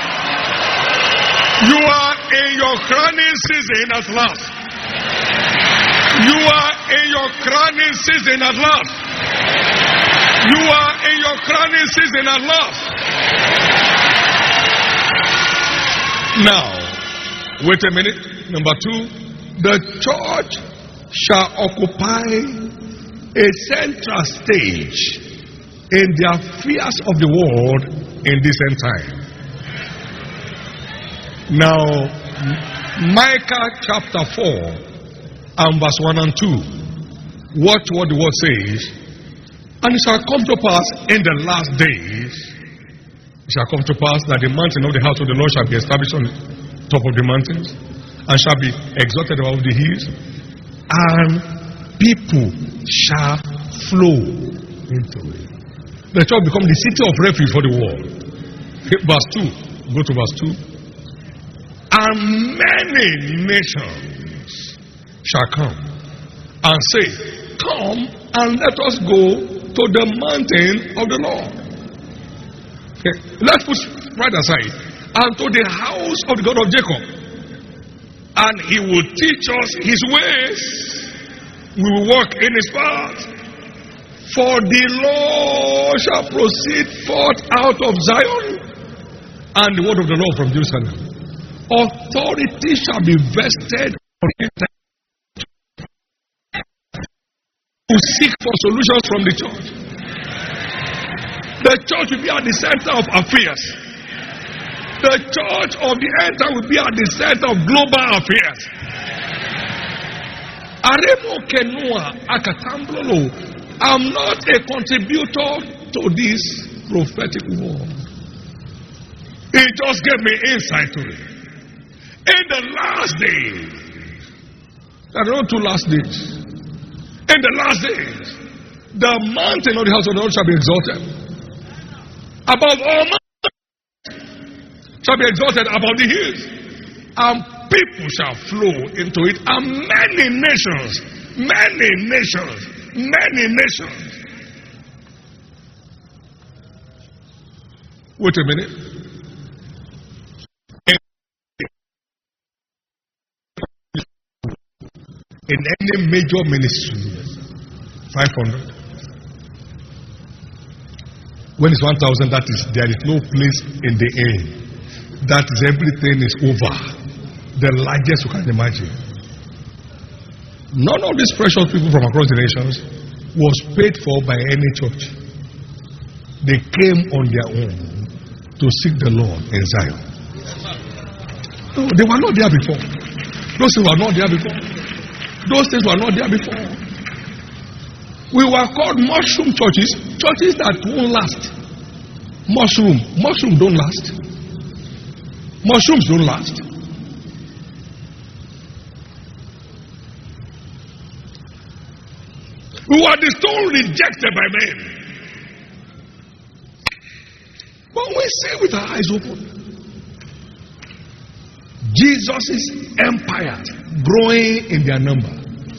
You are in your crowning season at last. You are in your crowning season at last. You are in your crowning season at last. Now, wait a minute. Number 2, the church shall occupy a central stage in the affairs of the world in this end time. Now, Micah chapter 4 and verse 1 and 2. Watch what the word says. And it shall come to pass in the last days, it shall come to pass that the mountain of the house of the Lord shall be established on the top of the mountains, and shall be exalted above the hills, and people shall flow into it. The church become the city of refuge for the world. Verse 2. Go to verse 2. And many nations shall come and say, come and let us go to the mountain of the Lord. Okay. Let's put right aside. And to the house of the God of Jacob. And he will teach us his ways. We will walk in his paths. For the Lord shall proceed forth out of Zion, and the word of the Lord from Jerusalem. Authority shall be vested on him to seek for solutions from the church. The church will be at the center of affairs. The church of the end time will be at the center of global affairs. Aremo Kenua Akatamblolo. I'm not a contributor to this prophetic word. It just gave me insight to it. In the last days, there are not 2 last days. In the last days, the mountain of the house of the Lord shall be exalted above all mountains, shall be exalted above the hills, and people shall flow into it, and many nations. Wait a minute. In any major ministry, 500. When it's 1,000, that is, there is no place in the end. That is, everything is over. The largest you can imagine. None of these precious people from across the nations was paid for by any church. They came on their own to seek the Lord in Zion. No, they were not there before. Those things were not there before. Those things were not there before. We were called mushroom churches, churches that won't last. Mushrooms don't last. Mushrooms don't last. We were the stone rejected by men. But we see with our eyes open, Jesus' empire growing in their number.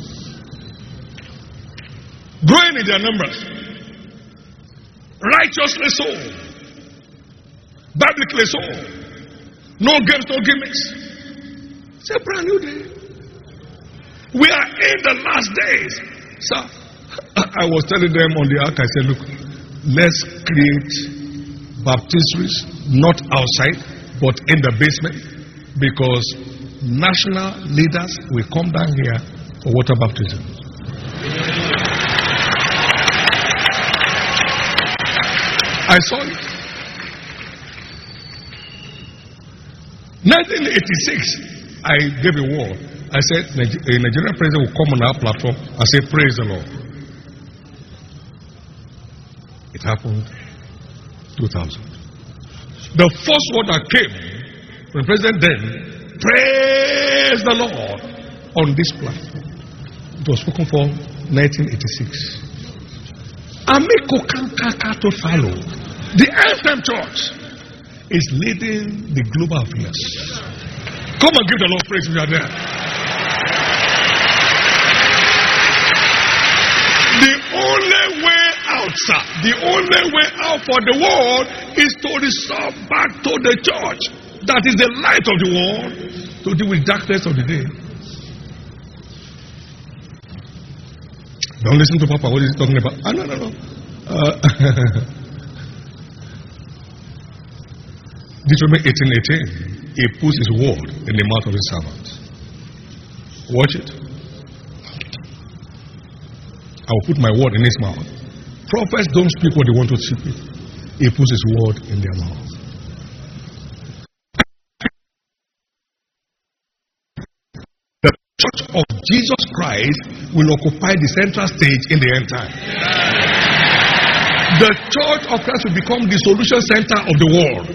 Growing in their numbers. Righteously so. Biblically so. No games, no gimmicks. It's a brand new day. We are in the last days. Sir, I was telling them on the ark, I said, look, let's create baptistries, not outside, but in the basement, because national leaders will come down here for water baptism. I saw it. 1986, I gave a word. I said, a Nigerian president will come on our platform and say, praise the Lord. It happened 2000. The first word that came from the president then, praise the Lord, on this platform. It was spoken for 1986. Amiko Kankaka to follow. The FM Church is leading the global affairs. Come and give the Lord praise if you are there. The only way out, sir, the only way out for the world is to resort back to the church that is the light of the world to deal with darkness of the day. Don't listen to Papa. What is he talking about? No. Deuteronomy 18:18. He puts his word in the mouth of his servants. Watch it. I will put my word in his mouth. Prophets don't speak what they want to speak. He puts his word in their mouth. Jesus Christ will occupy the central stage in the end time. The church of Christ will become the solution center of the world.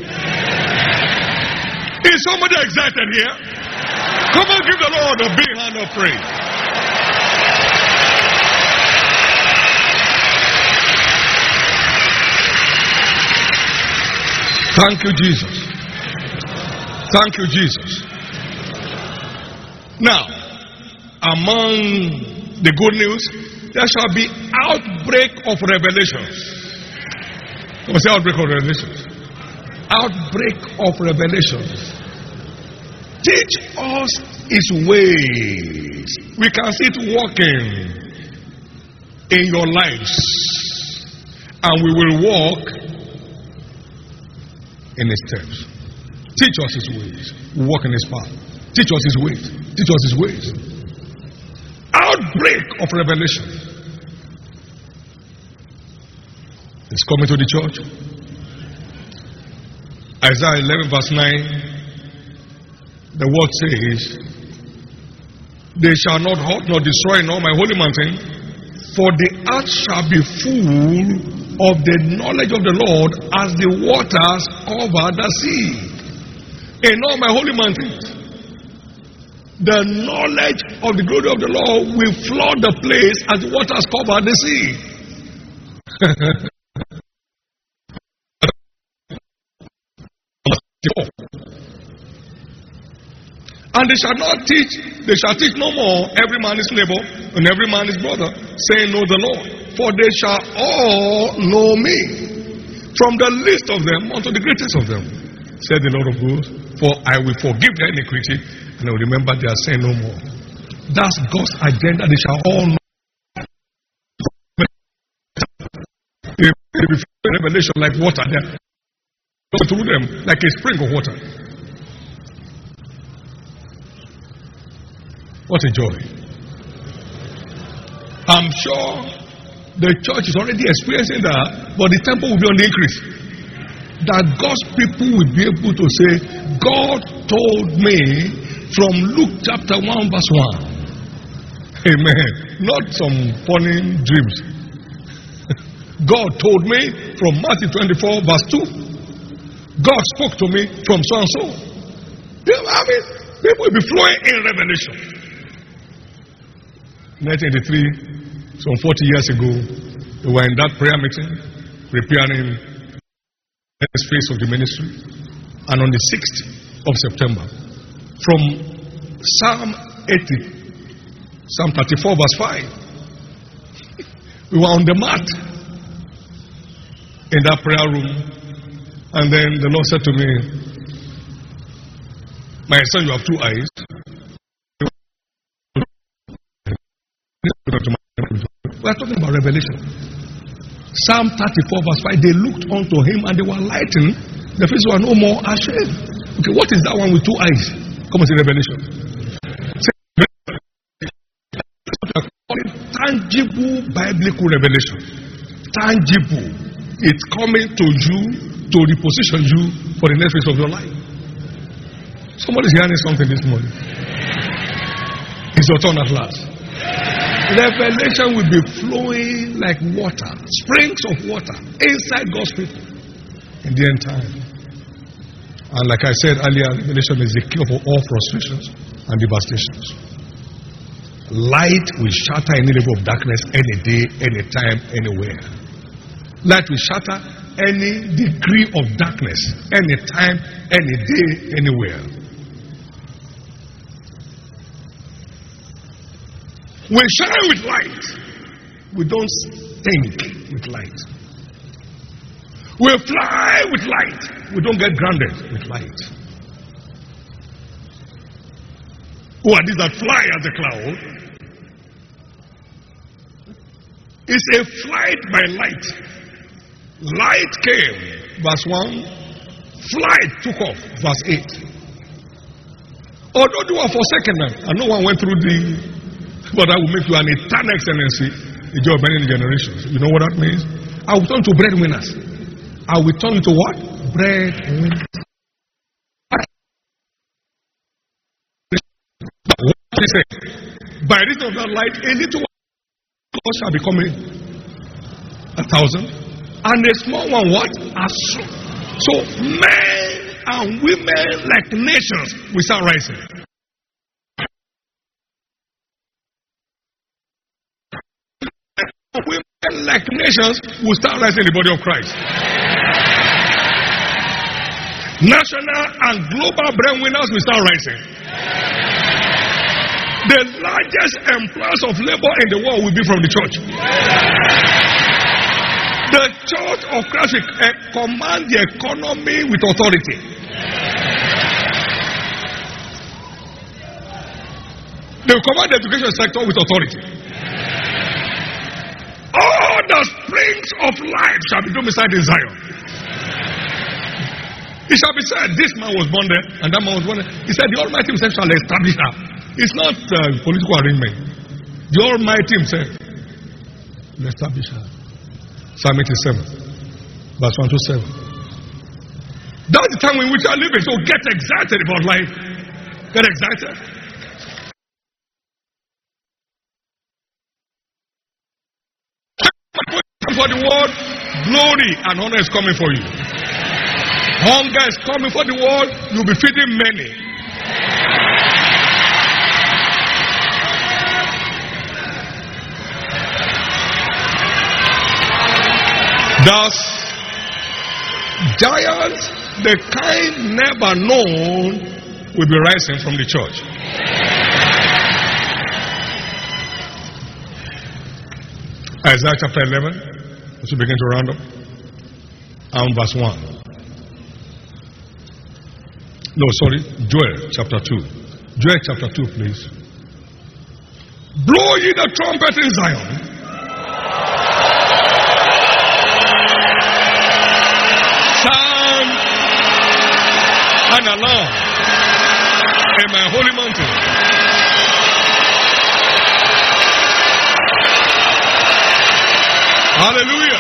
Is somebody excited here? Come on, give the Lord a big hand of praise. Thank you, Jesus. Thank you, Jesus. Now, among the good news, there shall be outbreak of revelations. What's the outbreak of revelations? Outbreak of revelations. Teach us his ways. We can see it working in your lives, and we will walk in his steps. Teach us his ways. We walk in his path. Teach us his ways. Teach us his ways. Outbreak of revelation. It's coming to the church. Isaiah 11 verse 9. The word says, they shall not hurt nor destroy in all my holy mountain, for the earth shall be full of the knowledge of the Lord as the waters cover the sea. In all my holy mountains, the knowledge of the glory of the Lord will flood the place as the waters cover the sea. And they shall teach no more every man his neighbor and every man his brother, saying, know the Lord. For they shall all know me, from the least of them unto the greatest of them, said the Lord of hosts. For I will forgive their iniquity, and I will remember their sin no more. That's God's agenda. They shall all know. Revelation like water there. Through them like a spring of water. What a joy. I'm sure the church is already experiencing that, but the temple will be on the increase. That God's people will be able to say, God told me from Luke chapter 1 verse 1. Amen. Not some funny dreams. God told me from Matthew 24 verse 2. God spoke to me from so and so. People will be flowing in revelation. 1983, some 40 years ago, we were in that prayer meeting, preparing the phase of the ministry. And on the 6th of September, from Psalm 34 verse 5, we were on the mat in that prayer room. And then the Lord said to me, my son, you have two eyes. We are talking about revelation. Psalm 34 verse 5, they looked unto him and they were lightened. The faces were no more ashamed. Okay, what is that one with two eyes? Come on, say revelation. Tangible biblical revelation. Tangible. It's coming to you to reposition you for the next phase of your life. Somebody's hearing something this morning. It's your turn at last. Revelation will be flowing like water, springs of water inside God's people in the end time. And like I said earlier, revelation is the cure for all frustrations and devastations. Light will shatter any level of darkness any day, any time, anywhere. Light will shatter any degree of darkness, any time, any day, anywhere. We shine with light. We don't stink with light. We fly with light. We don't get grounded with light. Who are these that fly as a cloud? It's a flight by light. Light came, verse 1. Flight took off, verse 8. Although they were forsaken them, and no one went through but I will make you an eternal excellency in your many generations. You know what that means? I will turn to breadwinners. I will turn to what? Breadwinners. What is it? By reason of that light, a little one shall become 1,000, and a small one what? As so. So men and women like nations will start rising. Women like nations will start rising in the body of Christ. National and global breadwinners will start rising. The largest employers of labor in the world will be from the church. The church of Christ will command the economy with authority. They will command the education sector with authority. All the springs of life shall be domiciled in Zion. It shall be said, this man was born there, and that man was born there. He said, the Almighty himself shall establish her. It's not political arrangement. The Almighty himself will establish her. Psalm 87, verse 1 to 7. That's the time in which you are living. So get excited about life. Get excited. For the world, glory and honor is coming for you. Hunger is coming for the world. You'll be feeding many. Thus, giants, the kind never known, will be rising from the church. Isaiah chapter 11. As we begin to round up, and verse 1. No, sorry, Joel chapter 2. Joel chapter 2, please. Blow ye the trumpet in Zion. Sound an alarm in my holy mountain. Hallelujah.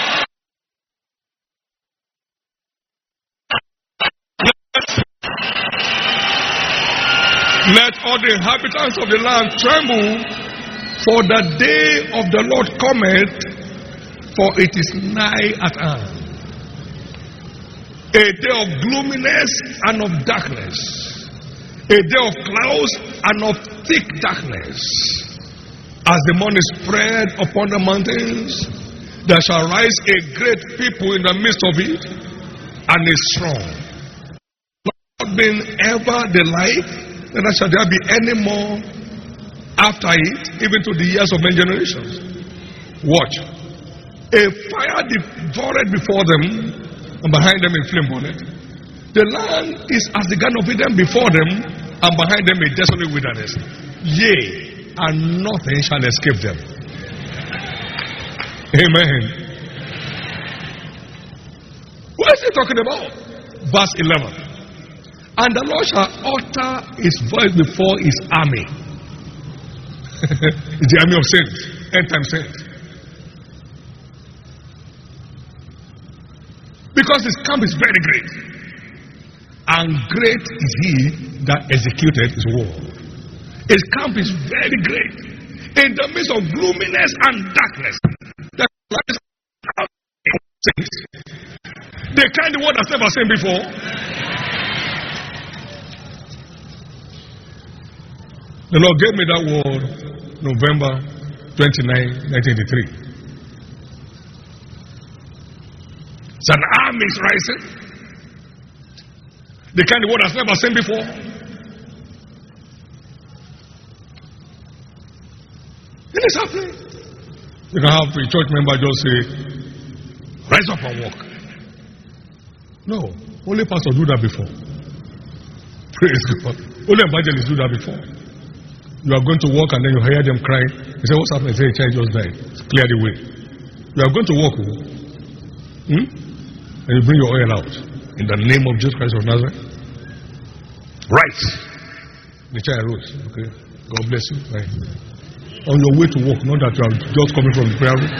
Let all the inhabitants of the land tremble, for the day of the Lord cometh, for it is nigh at hand. A day of gloominess and of darkness, a day of clouds and of thick darkness. As the morning is spread upon the mountains, there shall rise a great people in the midst of it, and a strong. Not been ever the like, neither shall there be any more after it, even to the years of many generations. Watch. A fire devoured before them, and behind them a flame burned. The land is as the Garden of Eden before them, and behind them a desolate wilderness. Yea, and nothing shall escape them. Amen. What is he talking about? Verse 11. And the Lord shall utter his voice before his army. It's the army of saints, end time saints. Because his camp is very great, and great is he that executed his word. His camp is very great. In the midst of gloominess and darkness, the kind of word I've never seen before. The Lord gave me that word November 29, 1983. It's an army is rising. The kind of word I've never seen before. It is happening. You can have a church member just say, rise up and walk. No, only pastors do that before. Praise God. Only evangelists do that before. You are going to walk and then you hear them cry. You say, what's happening? Say, a child just died. Clear the way. You are going to walk. And you bring your oil out. In the name of Jesus Christ of Nazareth. Right. The child rose. Okay. God bless you. Right. On your way to work, not that you are just coming from the prayer room.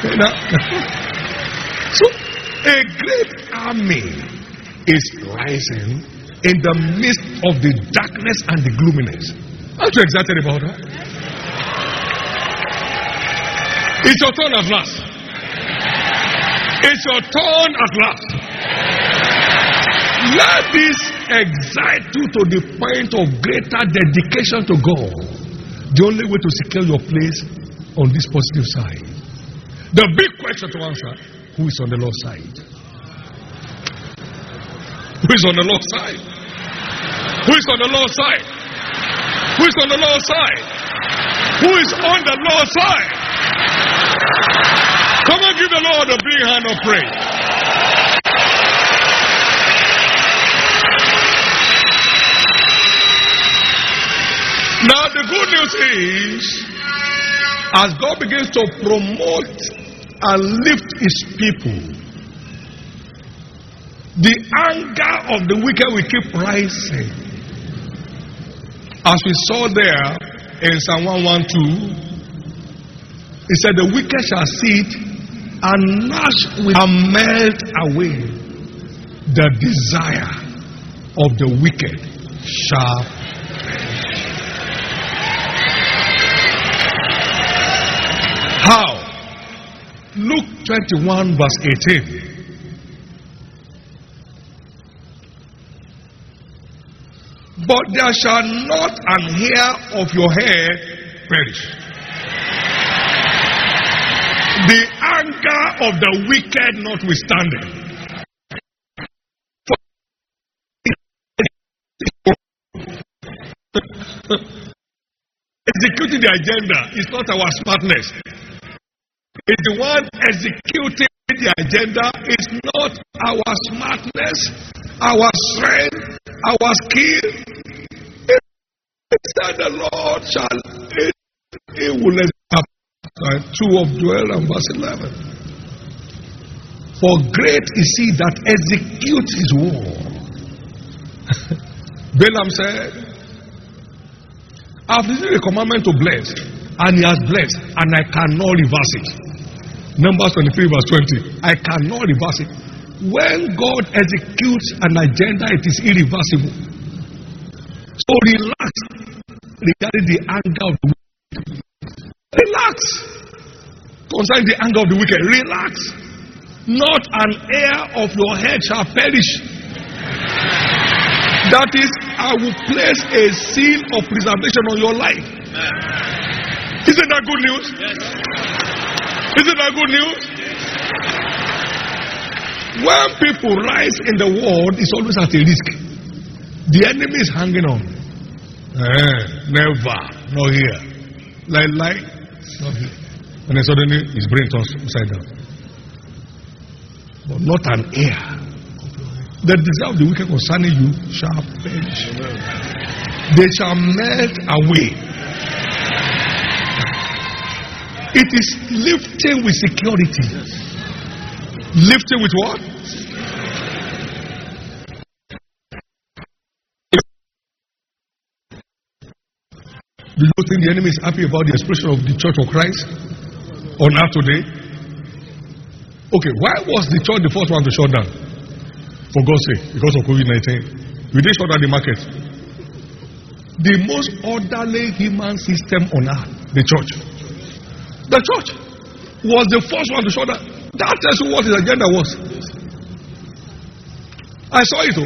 So, a great army is rising in the midst of the darkness and the gloominess. Aren't you excited about that? It's your turn at last. It's your turn at last. Let this excite you to the point of greater dedication to God. The only way to secure your place on this positive side. The big question to answer: who is on the Lord's side? Who is on the Lord's side? Who is on the Lord's side? Who is on the Lord's side? Who is on the Lord's side? Come on, give the Lord a big hand of praise. Now the good news is, as God begins to promote and lift his people, the anger of the wicked will keep rising. As we saw there in Psalm 112, it said, the wicked shall sit and gnash and melt away. The desire of the wicked shall perish. How? Luke 21 verse 18. But there shall not an hair of your head perish. The anger of the wicked notwithstanding. Executing the agenda is not our smartness. It's the one executing the agenda is not our smartness, our strength, our skill. Instead, the Lord shall, he will establish. 2 of Joel and verse 11. For great is he that executes his word. Balaam said, I've received a commandment to bless, and he has blessed, and I cannot reverse it. Numbers 23 verse 20. I cannot reverse it. When God executes an agenda, it is irreversible. So relax regarding the anger of the wicked. Relax concerning the anger of the wicked. Relax. Not an hair of your head shall perish. That is, I will place a seal of preservation on your life. Isn't that good news? Yes. Isn't that good news? When people rise in the world, it's always at a risk. The enemy is hanging on. Never. Not here. Like. Not here. And then suddenly his brain turns upside down. But not an heir. The desire of the wicked concerning you shall perish. They shall melt away. It is lifting with security. Lifting with what? Do you think the enemy is happy about the expression of the Church of Christ on earth today? Okay, why was the church the first one to shut down? For God's sake, because of COVID-19. We didn't shut down the market. The most orderly human system on earth, the church. The church was the first one to shut down. That tells you what his agenda was. I saw it.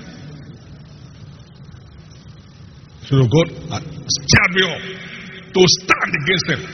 So God stirred me up to stand against them.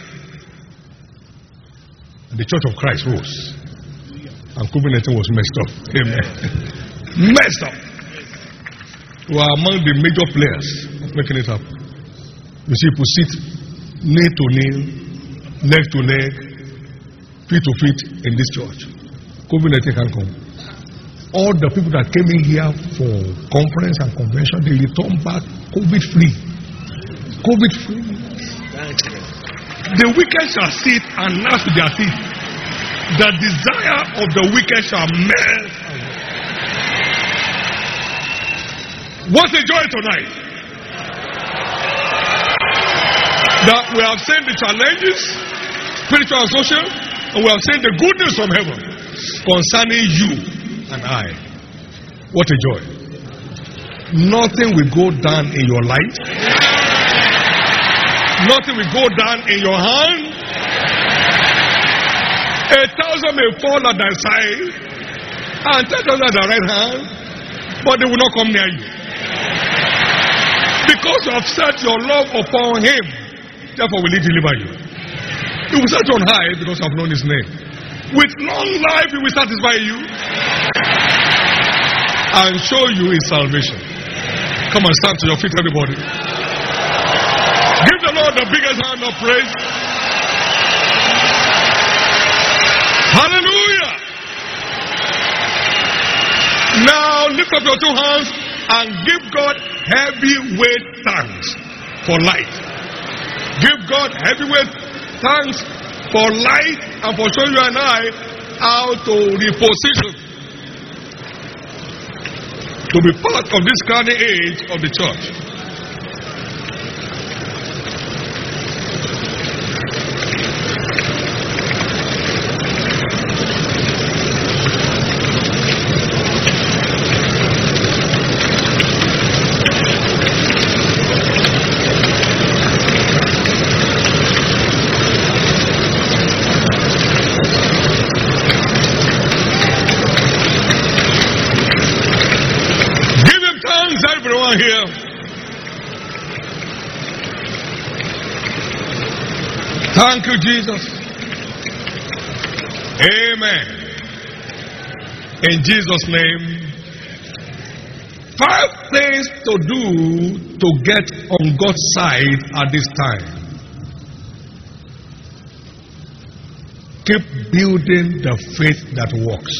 And the Church of Christ rose. And COVID-19 was messed up. Amen. Messed up. We are among the major players of making it happen. You see, people sit knee to knee, leg to leg, feet to feet in this church. COVID-19 can come. All the people that came in here for conference and convention, they return back COVID-free. COVID-free. The wicked shall sit and gnash with their teeth. The desire of the wicked shall melt away. What a joy tonight! That we have seen the challenges, spiritual and social, and we have seen the good news from heaven concerning you and I. What a joy. Nothing will go down in your life. Nothing will go down in your hand. 1,000 may fall at thy side, and 10,000 at thy right hand, but they will not come near you. Because you have set your love upon him, therefore will he deliver you. He will set you on high because you have known his name. With long life he will satisfy you and show you his salvation. Come on, stand to your feet, everybody. Give the Lord the biggest hand of praise. Hallelujah. Now lift up your two hands and give God heavyweight thanks for life. Give God heavyweight thanks for life and for showing you and I how to reposition to be part of this crowning age of the church. Here. Thank you, Jesus. Amen. In Jesus' name. 5 things to do to get on God's side at this time. Keep building the faith that works.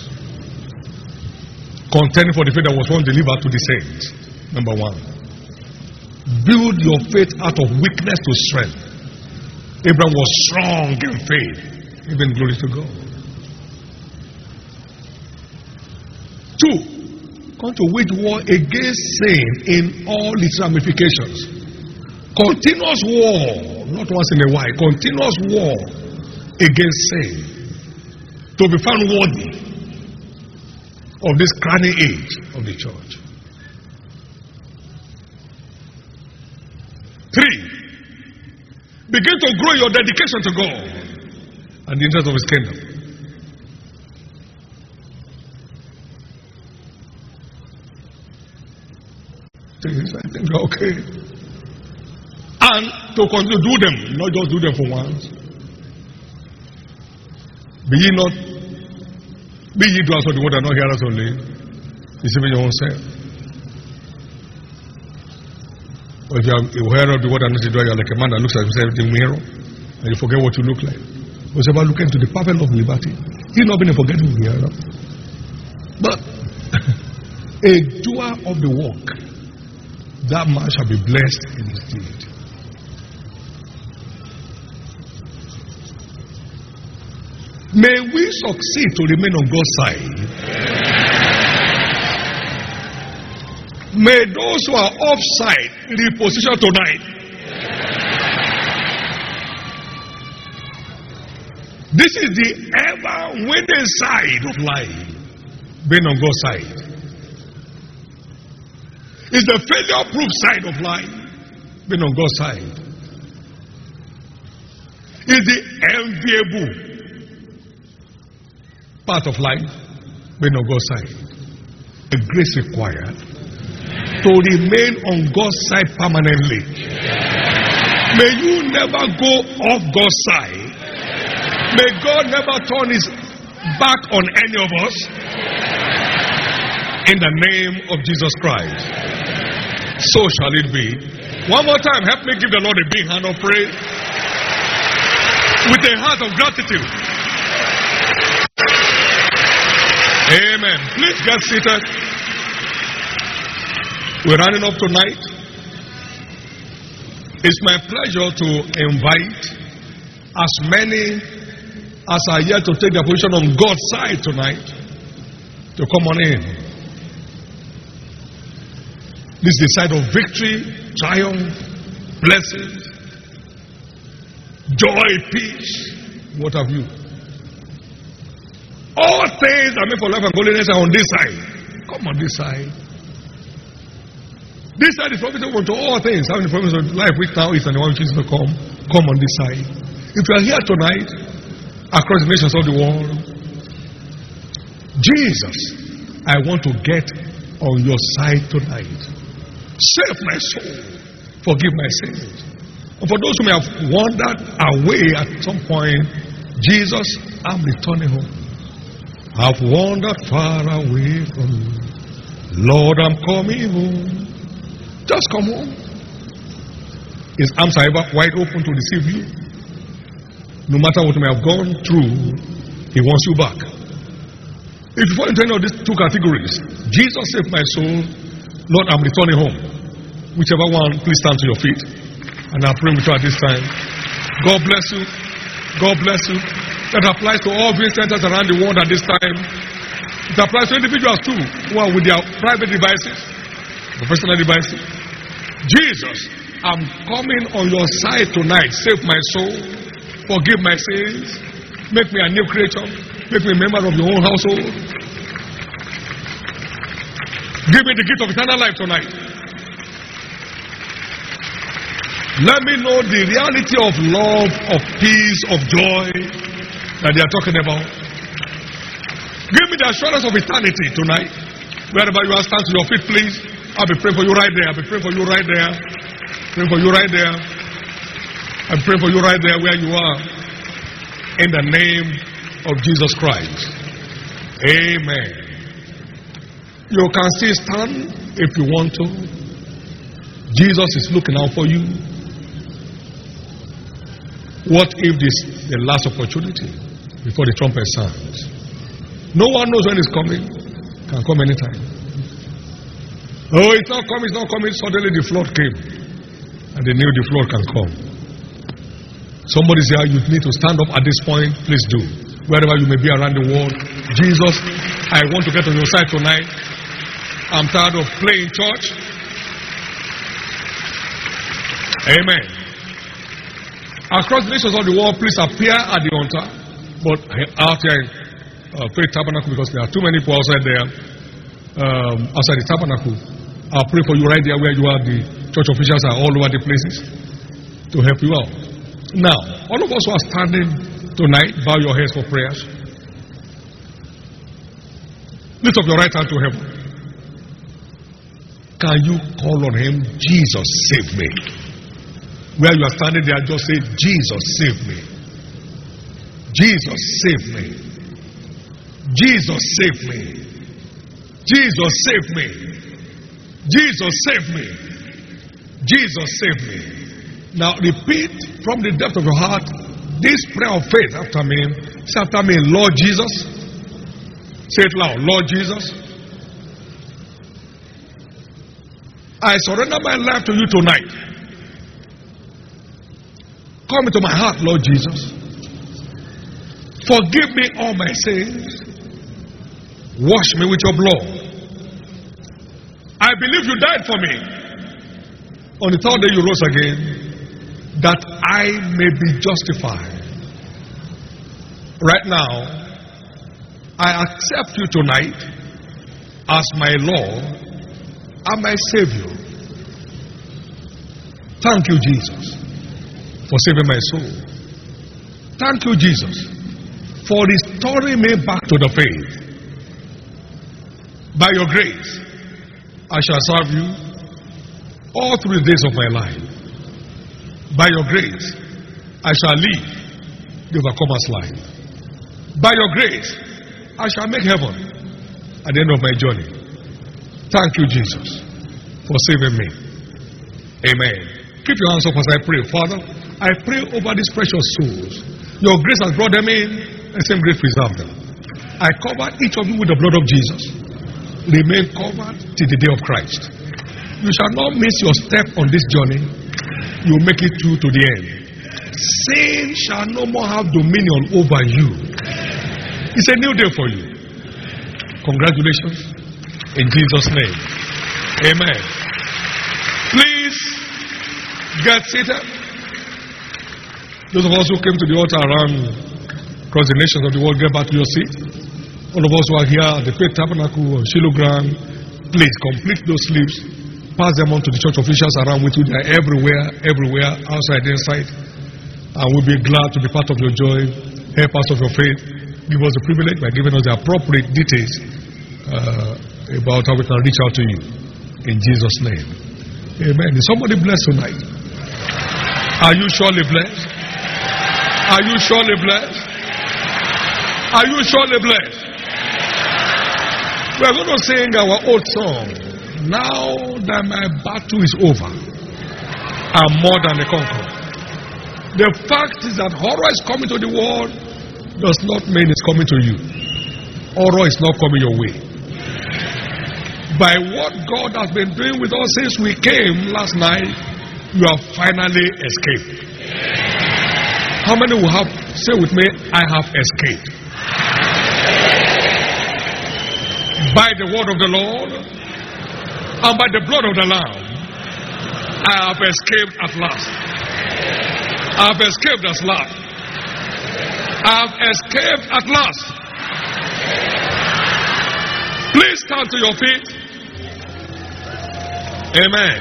Contending for the faith that was once delivered to the saints. Number 1. Build your faith out of weakness to strength. Abraham was strong in faith. Even glory to God. 2. Come to wage war against sin in all its ramifications. Continuous war, not once in a while. Continuous war against sin. To be found worthy of this crowning age of the church. 3. Begin to grow your dedication to God and the interest of his kingdom. I think they're okay. And to continue to do them, not just do them for once. Be ye doers of the word and not hearers only, deceiving your own self. Or if you are a hearer of the word and not a doer, you are like a man that looks at himself in the mirror and you forget what you look like. Whosoever look into the perfect law of liberty, he not been forgetting the hearer. But a doer of the work, that man shall be blessed in his deed. May we succeed to remain on God's side. May those who are offside reposition tonight. This is the ever-winning side of life. Being on God's side. It's the failure-proof side of life. Being on God's side. It's the enviable part of life, being on God's side. A grace required to remain on God's side permanently. May you never go off God's side. May God never turn his back on any of us. In the name of Jesus Christ. So shall it be. One more time, help me give the Lord a big hand of praise. With a heart of gratitude. Amen. Please get seated. We're running up tonight. It's my pleasure to invite as many as are here to take their position on God's side tonight to come on in. This is the side of victory, triumph, blessing, joy, peace. What have you? All things that are made for life and godliness are on this side. Come on this side. This side is profitable to all things, having the promise of life which now is and the one which is to come. Come on this side. If you are here tonight across the nations of the world. Jesus, I want to get on your side tonight. Save my soul. Forgive my sins. And for those who may have wandered away at some point, Jesus, I'm returning home. I've wandered far away from you. Lord, I'm coming home. Just come home. His arms are ever wide open to receive you. No matter what you may have gone through, he wants you back. If you fall into any of these two categories, Jesus saved my soul, Lord, I'm returning home. Whichever one, please stand to your feet. And I'll pray with you at this time. God bless you. God bless you. That applies to all viewing centers around the world at this time. It applies to individuals too, who are with their private devices, professional devices. Jesus, I'm coming on your side tonight. Save my soul. Forgive my sins. Make me a new creature. Make me a member of your own household. Give me the gift of eternal life tonight. Let me know the reality of love, of peace, of joy that they are talking about. Give me the assurance of eternity tonight. Wherever you are, stand to your feet, please. I'll be praying for you right there. I'll be praying for you right there. Praying for you right there. I'm praying for you right there where you are. In the name of Jesus Christ. Amen. You can still stand if you want to. Jesus is looking out for you. What if this is the last opportunity before the trumpet sounds? No one knows when it's coming. Can come anytime. Oh, it's not coming, it's not coming. Suddenly the flood came. And they knew the flood can come. Somebody's here, you need to stand up at this point. Please do. Wherever you may be around the world. Jesus, I want to get on your side tonight. I'm tired of playing church. Amen. Across the nations of the world, please appear at the altar. But out here in Faith Tabernacle, because there are too many people outside there, outside the tabernacle, I'll pray for you right there where you are. The church officials are all over the places to help you out. Now, all of us who are standing tonight, bow your heads for prayers. Lift up your right hand to heaven. Can you call on him? Jesus, save me. Where you are standing there, just say, Jesus, save me. Jesus, save me. Jesus, save me. Jesus, save me. Jesus, save me. Jesus, save me. Now repeat from the depth of your heart this prayer of faith after me. Say after me, Lord Jesus. Say it loud, Lord Jesus. I surrender my life to you tonight. Come into my heart, Lord Jesus. Forgive me all my sins. Wash me with your blood. I believe you died for me. On the third day you rose again, that I may be justified. Right now, I accept you tonight as my Lord and my Savior. Thank you, Jesus, for saving my soul. Thank you, Jesus, for restoring me back to the faith. By your grace, I shall serve you all through the days of my life. By your grace, I shall live the overcomer's life. By your grace, I shall make heaven at the end of my journey. Thank you, Jesus, for saving me. Amen. Keep your hands up as I pray. Father, I pray over these precious souls. Your grace has brought them in, and same grace preserve them. I cover each of you with the blood of Jesus. Remain covered till the day of Christ. You shall not miss your step on this journey. You will make it through to the end. Sin shall no more have dominion over you. It's a new day for you. Congratulations. In Jesus' name. Amen. Please get seated. Those of us who came to the altar around across the nations of the world, get back to your seat. All of us who are here at the Faith Tabernacle or Shiloh Ground, please complete those slips. Pass them on to the church officials around with you. They are everywhere, outside, inside. And we'll be glad to be part of your joy. Help us of your faith. Give us the privilege by giving us the appropriate details about how we can reach out to you. In Jesus' name. Amen. Is somebody blessed tonight? Are you surely blessed? Are you surely blessed? Are you surely blessed? We are going to sing our old song. Now that my battle is over, I'm more than a conqueror. The fact is that horror is coming to the world does not mean it's coming to you. Horror is not coming your way. By what God has been doing with us since we came last night, you have finally escaped. How many will have, say with me, I have escaped? By the word of the Lord and by the blood of the Lamb, I have escaped at last. I have escaped at last. I have escaped at last. Please stand to your feet. Amen.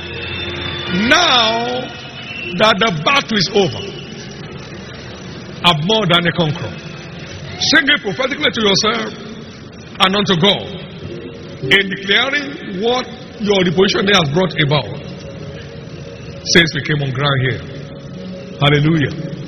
Now that the battle is over, I'm more than a conqueror. Sing it prophetically to yourself and unto God, in declaring what your reposition has brought about since we came on ground here. Hallelujah.